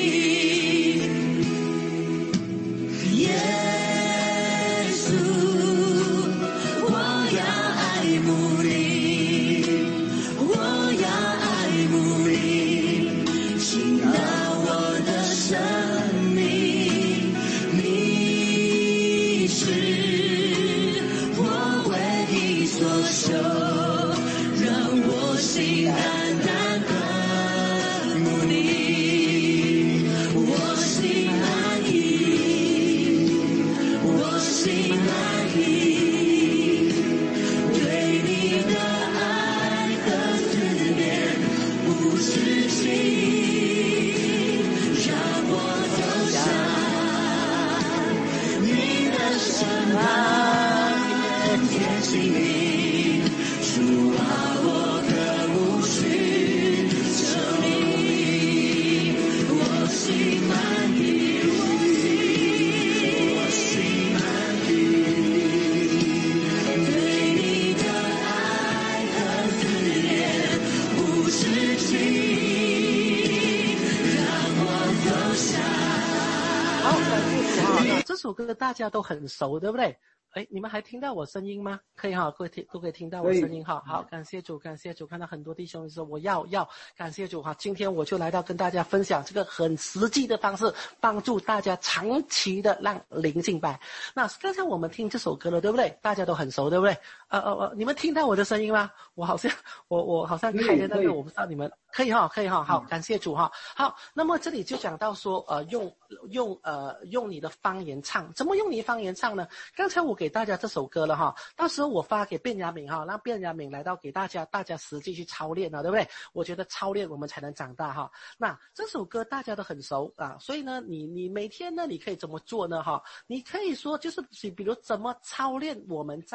这首歌大家都很熟，对不对？你们还听到我声音吗？可以哈，各位都可以听到我声音哈。好，感谢主，感谢主。看到很多弟兄说我要感谢主哈。今天我就来到跟大家分享这个很实际的方式，帮助大家长期的让灵敬拜。那刚才我们听这首歌了，对不对？大家都很熟，对不对？你们听到我的声音吗？我好像开的那个，我不知道你们可以哈。好，感谢主哈。好，那么这里就讲到说用你的方言唱，怎么用你的方言唱呢？刚才我给大家这首歌了哈，到时候我发给卞雅敏哈，让卞雅敏来到给大家实际去操练了，对不对？我觉得操练我们才能长大哈。那这首歌大家都很熟啊，所以呢，你每天呢，你可以怎么做呢哈？你可以说就是比如怎么操练我们在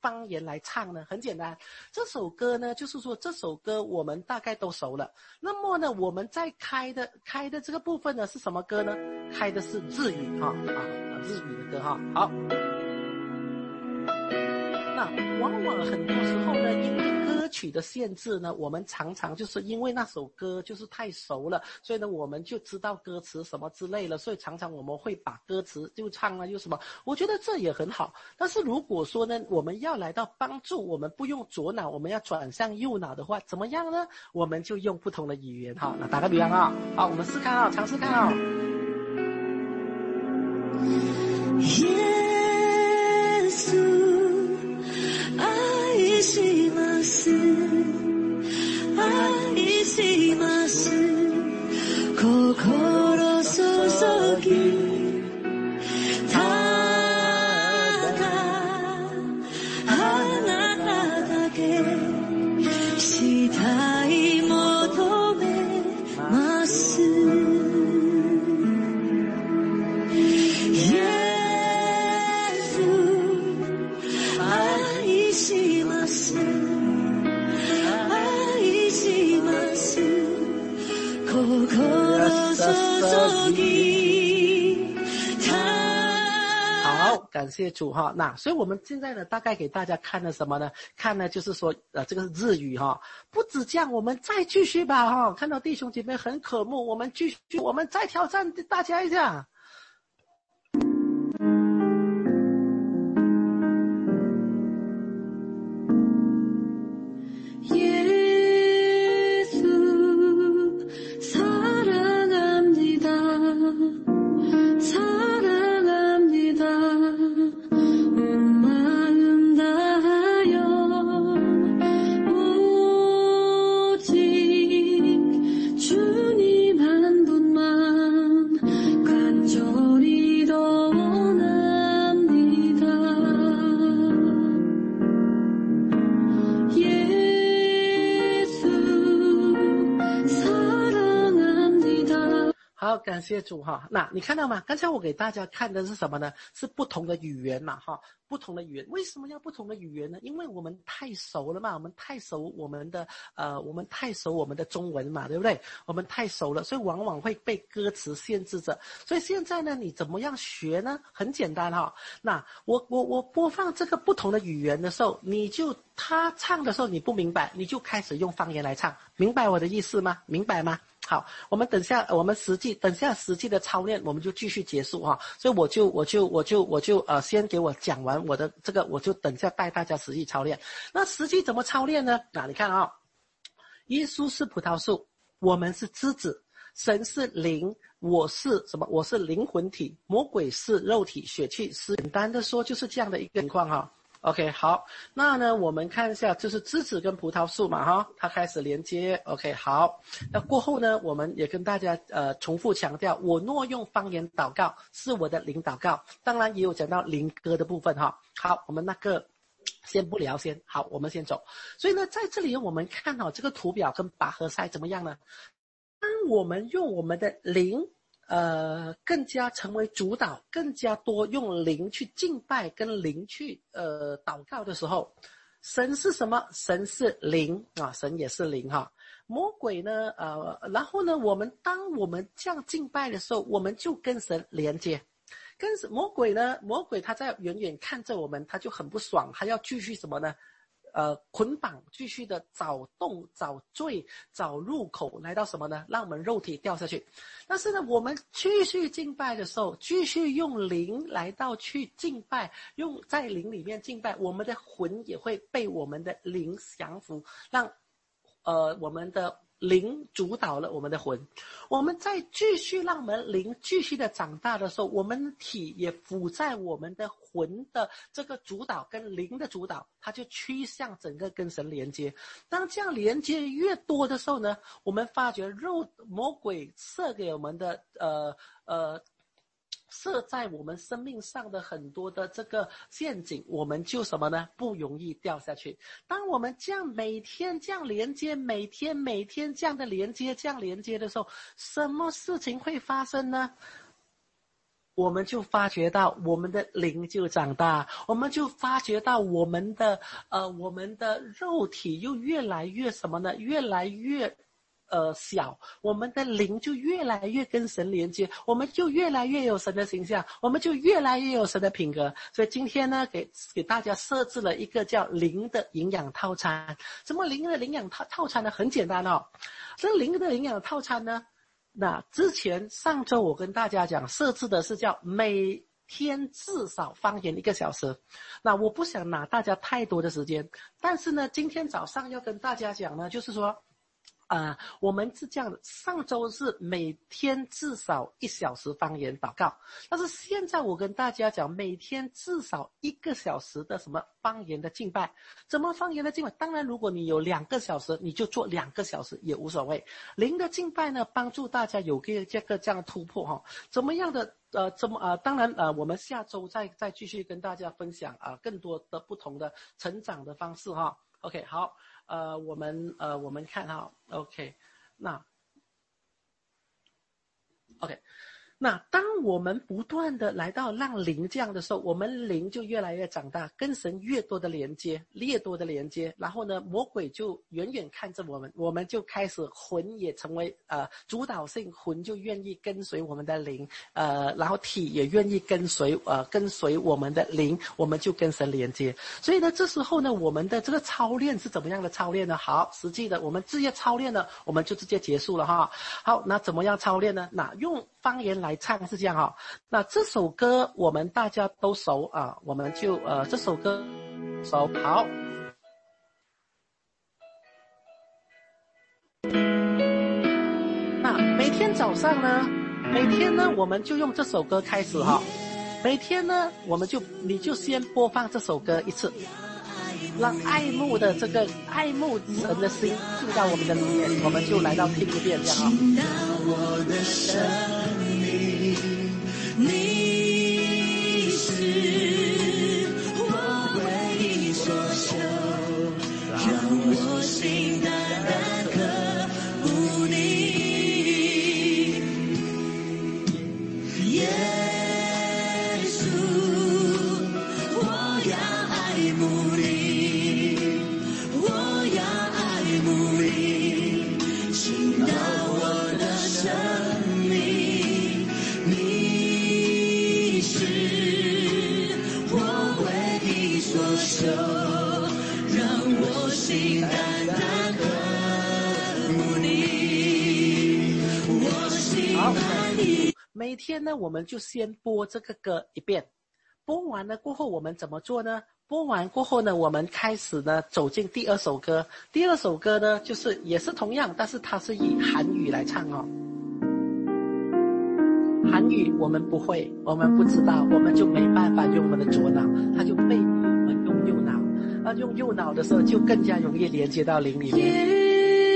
方言来唱呢？很简单，这首歌呢，就是说这首歌我们大概都熟了。那么呢，我们在开的这个部分呢是什么歌呢？开的是日语日语的歌哈。好。那往往很多时候呢，因为歌曲的限制呢，我们常常就是因为那首歌就是太熟了，所以呢我们就知道歌词什么之类了，所以常常我们会把歌词就唱了又什么，我觉得这也很好。但是如果说呢，我们要来到帮助我们不用左脑，我们要转向右脑的话，怎么样呢？我们就用不同的语言哈。那打个比方啊，好，我们试看啊，尝试看啊。 耶稣。愛します愛します心注ぎただあなただけしたい求めます好，感谢主哈。那所以我们现在呢，大概给大家看了什么呢？看呢就是说，这个是日语哈。不止这样，我们再继续吧哈。看到弟兄姐妹很渴慕，我们继续，我们再挑战大家一下。好，感谢主哈。那你看到吗？刚才我给大家看的是什么呢？是不同的语言嘛哈，不同的语言。为什么要不同的语言呢？因为我们太熟了嘛，我们太熟我们的中文嘛，对不对？我们太熟了，所以往往会被歌词限制着。所以现在呢，你怎么样学呢？很简单哈。那我播放这个不同的语言的时候，他唱的时候你不明白，你就开始用方言来唱，明白我的意思吗？明白吗？好，我们等下实际的操练，我们就继续结束哈。所以我就先给我讲完我的这个，我就等下带大家实际操练。那实际怎么操练呢？那你看啊，耶稣是葡萄树，我们是枝子，神是灵，我是什么？我是灵魂体，魔鬼是肉体血气。简单的说就是这样的一个情况哈。OK， 好，那呢，我们看一下，就是枝子跟葡萄树嘛，哈，它开始连接。OK， 好，那过后呢，我们也跟大家重复强调，我若用方言祷告，是我的灵祷告，当然也有讲到灵歌的部分哈。好，我们那个先不聊先，好，我们先走。所以呢，在这里我们看好这个图表跟拔河赛怎么样呢？当我们用我们的灵。更加成为主导，更加多用灵去敬拜跟灵去祷告的时候，神是什么？神是灵啊，神也是灵哈。魔鬼呢然后呢当我们这样敬拜的时候，我们就跟神连接。跟魔鬼他在远远看着我们，他就很不爽，他要继续什么呢？捆绑，继续的找洞、找罪、找入口，来到什么呢？让我们肉体掉下去。但是呢，我们继续敬拜的时候，继续用灵来到去敬拜，用在灵里面敬拜，我们的魂也会被我们的灵降服，让我们的灵主导了我们的魂。我们再继续让我们灵继续的长大的时候，我们的体也附在我们的魂的这个主导跟灵的主导，它就趋向整个跟神连接。当这样连接越多的时候呢，我们发觉魔鬼设给我们的设在我们生命上的很多的这个陷阱，我们就什么呢？不容易掉下去。当我们这样每天这样连接，每天这样的连接，这样连接的时候，什么事情会发生呢？ 我们就发觉到我们的灵就长大，我们就发觉到我们的肉体又越来越什么呢？越来越小，我们的灵就越来越跟神连接，我们就越来越有神的形象，我们就越来越有神的品格。所以今天呢，给大家设置了一个叫灵的营养套餐。什么灵的营养套餐呢？很简单哦，这灵的营养套餐呢，那之前上周我跟大家讲设置的是叫每天至少方言1个小时。那我不想拿大家太多的时间，但是呢，今天早上要跟大家讲呢，就是说我们是这样的，上周是每天至少1小时方言祷告，但是现在我跟大家讲每天至少1个小时的什么方言的敬拜。怎么方言的敬拜？当然如果你有2个小时，你就做2个小时也无所谓。灵的敬拜呢，帮助大家有这样的突破怎么样的当然我们下周再继续跟大家分享更多的不同的成长的方式OK， 好。我们看OK， 那当我们不断的来到让灵这样的时候，我们灵就越来越长大，跟神越多的连接，然后呢，魔鬼就远远看着我们，我们就开始魂也成为主导性，魂就愿意跟随我们的灵，然后体也愿意跟随我们的灵，我们就跟神连接。所以呢，这时候呢，我们的这个操练是怎么样的操练呢？好，实际的我们直接操练呢，我们就直接结束了好，那怎么样操练呢？那用方言来唱是这样那这首歌我们大家都熟我们就这首歌熟好。那每天早上呢，我们就用这首歌开始每天呢，你就先播放这首歌一次，让爱慕神的心进到我们的里面，我们就来到听一遍这样进到我的生命，你是我唯一所求，让我心单单渴慕你。耶稣，我要爱慕你，我要爱慕你，进到我的生命，你是我唯一所求，让我心单单渴慕你，我心爱你。 每天呢，我们就先播这个歌一遍，播完了过后我们怎么做呢？播完过后呢，我们开始呢走进第二首歌。第二首歌呢，就是也是同样，但是它是以韩语来唱韩语我们不会，我们不知道，我们就没办法用我们的左脑，它就被我们用右脑。用右脑的时候，就更加容易连接到灵里面。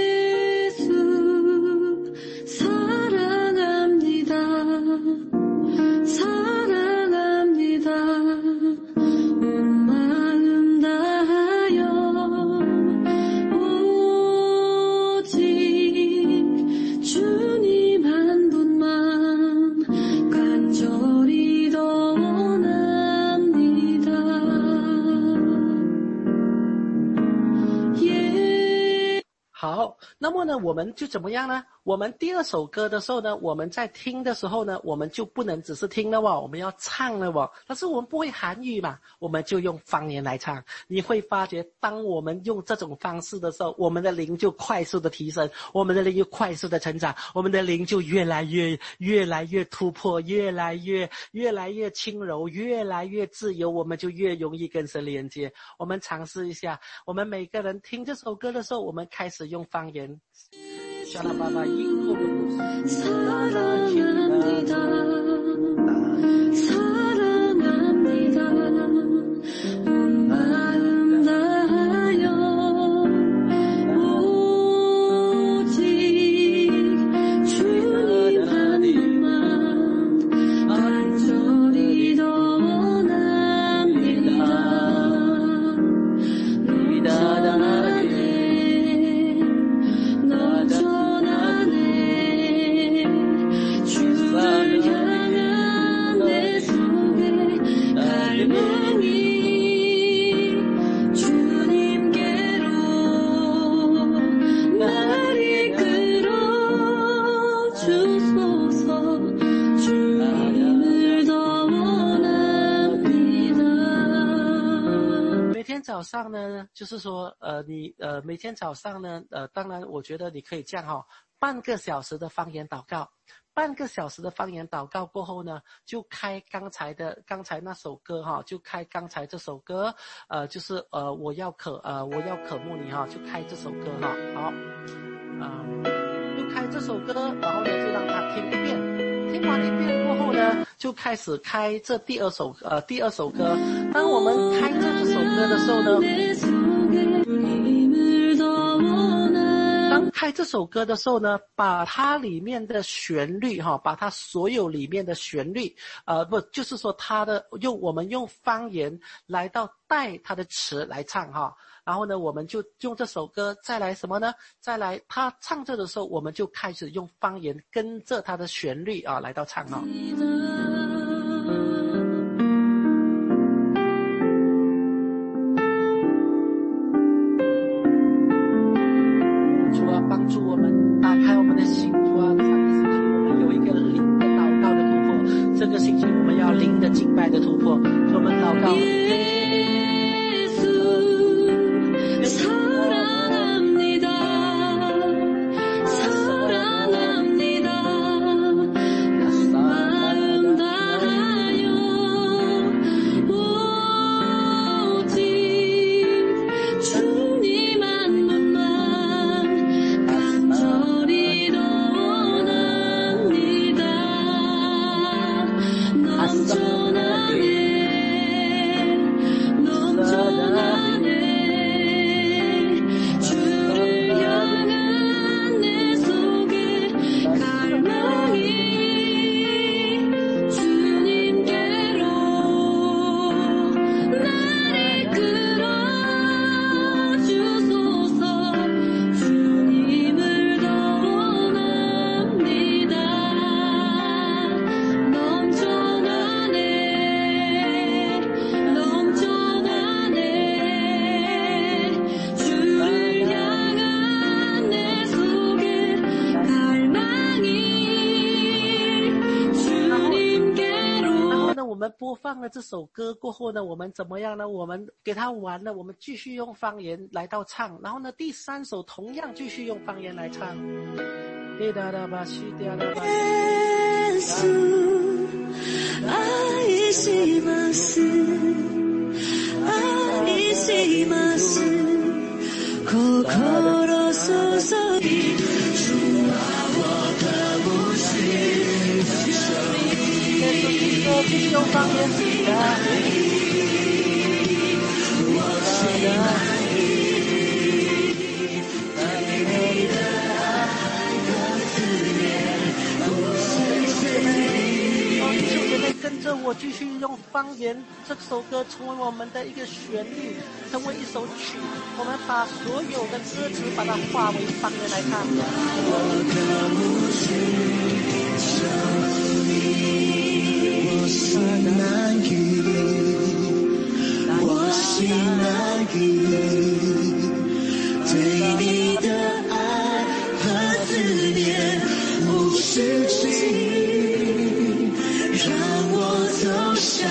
好，那么呢，我们就怎么样呢？我们第二首歌的时候呢，我们在听的时候呢，我们就不能只是听了我们要唱了但是我们不会韩语嘛，我们就用方言来唱。你会发觉，当我们用这种方式的时候，我们的灵就快速的提升，我们的灵就快速的成长，我们的灵就越来越突破，越来越轻柔，越来越自由，我们就越容易跟神连接。我们尝试一下，我们每个人听这首歌的时候，我们开始用方言。 上呢，就是说你每天早上呢当然我觉得你可以这样半个小时的方言祷告。半个小时的方言祷告过后呢，就开刚才那首歌就开刚才这首歌，就是我要渴慕你就开这首歌好，就开这首歌，然后呢就让他听一遍，听完一遍过后呢，就开始开这第二首歌。当我们开这首歌的时候呢，当开这首歌的时候呢，把它里面的旋律把它所有里面的旋律就是说我们用方言来到带它的词来唱然后呢我们就用这首歌再来什么呢？再来他唱着的时候，我们就开始用方言跟着他的旋律来到唱帮助我们打开我们的心，上个星期我们有一个灵的祷告的突破，这个星期我们要灵的敬拜的突破，我们祷告。播放了这首歌过后呢，我们怎么样呢？我们给他完了，我们继续用方言来到唱，然后呢，第三首同样继续用方言来唱。耶稣愛します愛します心注ぎ主啊我的不是继续用方言我心爱你的爱和思念弟兄姐妹跟着我继续用方言，这首歌成为我们的一个旋律，成为一首曲，我们把所有的歌词把它化为方言来唱。我的母亲求你，我心难语，我心难语，对你的爱和思念无止境，让我走向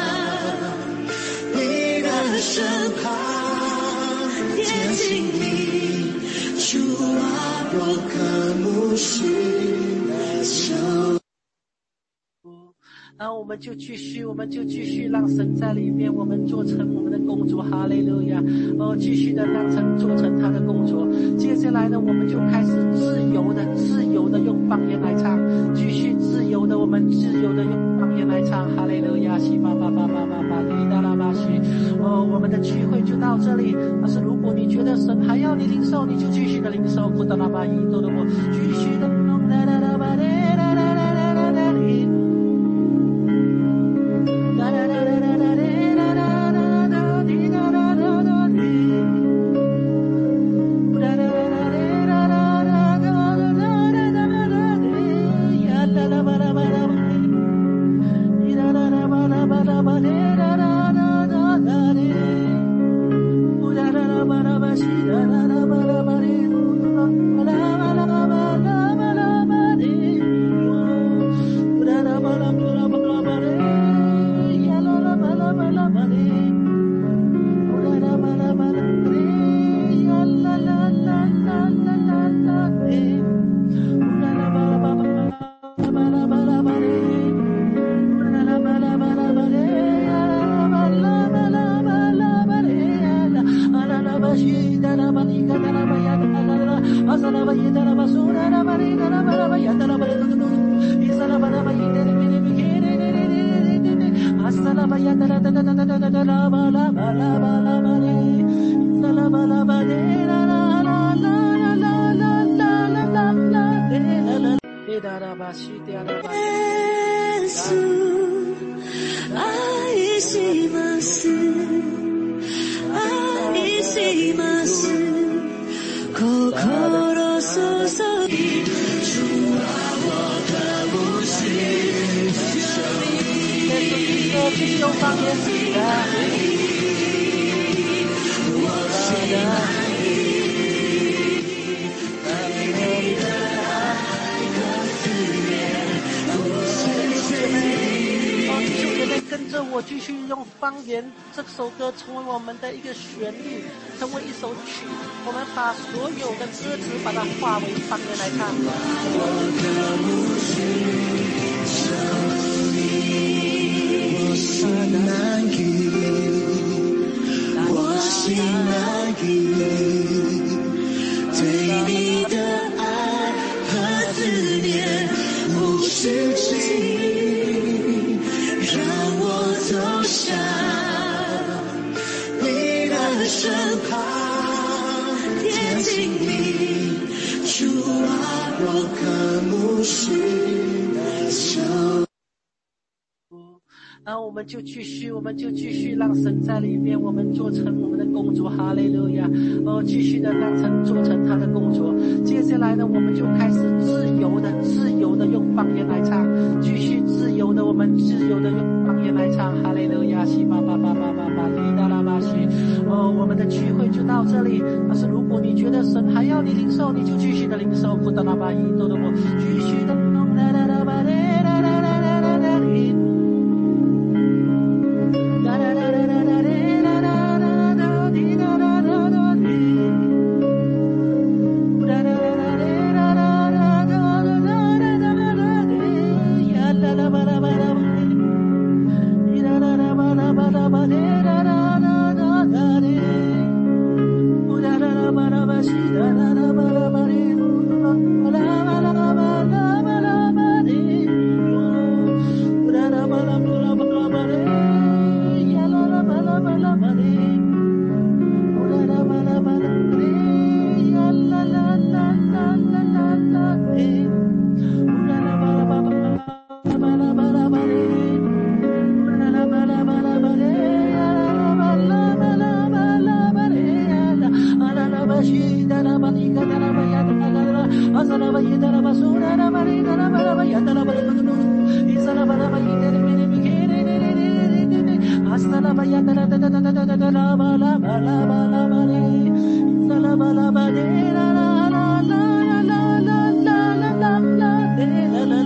你的身旁，贴近你，主啊，我渴慕寻求。然后我们就继续让神在里面，我们做成我们的工作，哈利路亚！继续的让神做成他的工作。接下来呢，我们就开始自由的用方言来唱，继续我们自由的用方言来唱，哈利路亚！西巴巴巴巴巴巴利达拉巴西。我们的聚会就到这里。但是如果你觉得神还要你领受，你就继续的领受，库达拉巴伊多的我继续的用啦啦啦巴嘞啦啦啦啦啦啦哩。 用方言跟着我继续用方言，这首歌成为我们的一个旋律，成为一首曲，我们把所有的歌词把它化为方言来唱。 我心难移，我心难移，对你的爱和思念无止境，让我走向你的身旁，贴近你，主啊，我渴慕寻求。 然后我们就继续让神在里面，我们做成我们的工作，哈利路亚！继续的让神做成他的工作。接下来呢，我们就开始自由的用方言来唱，继续我们自由的用方言来唱，哈利路亚！西巴巴巴巴巴巴利达拉巴西。我们的聚会就到这里。但是如果你觉得神还要你领受，你就继续的领受，不达拉巴伊多的我继续的用啦啦啦巴嘞啦啦啦啦啦啦哩。Hasta la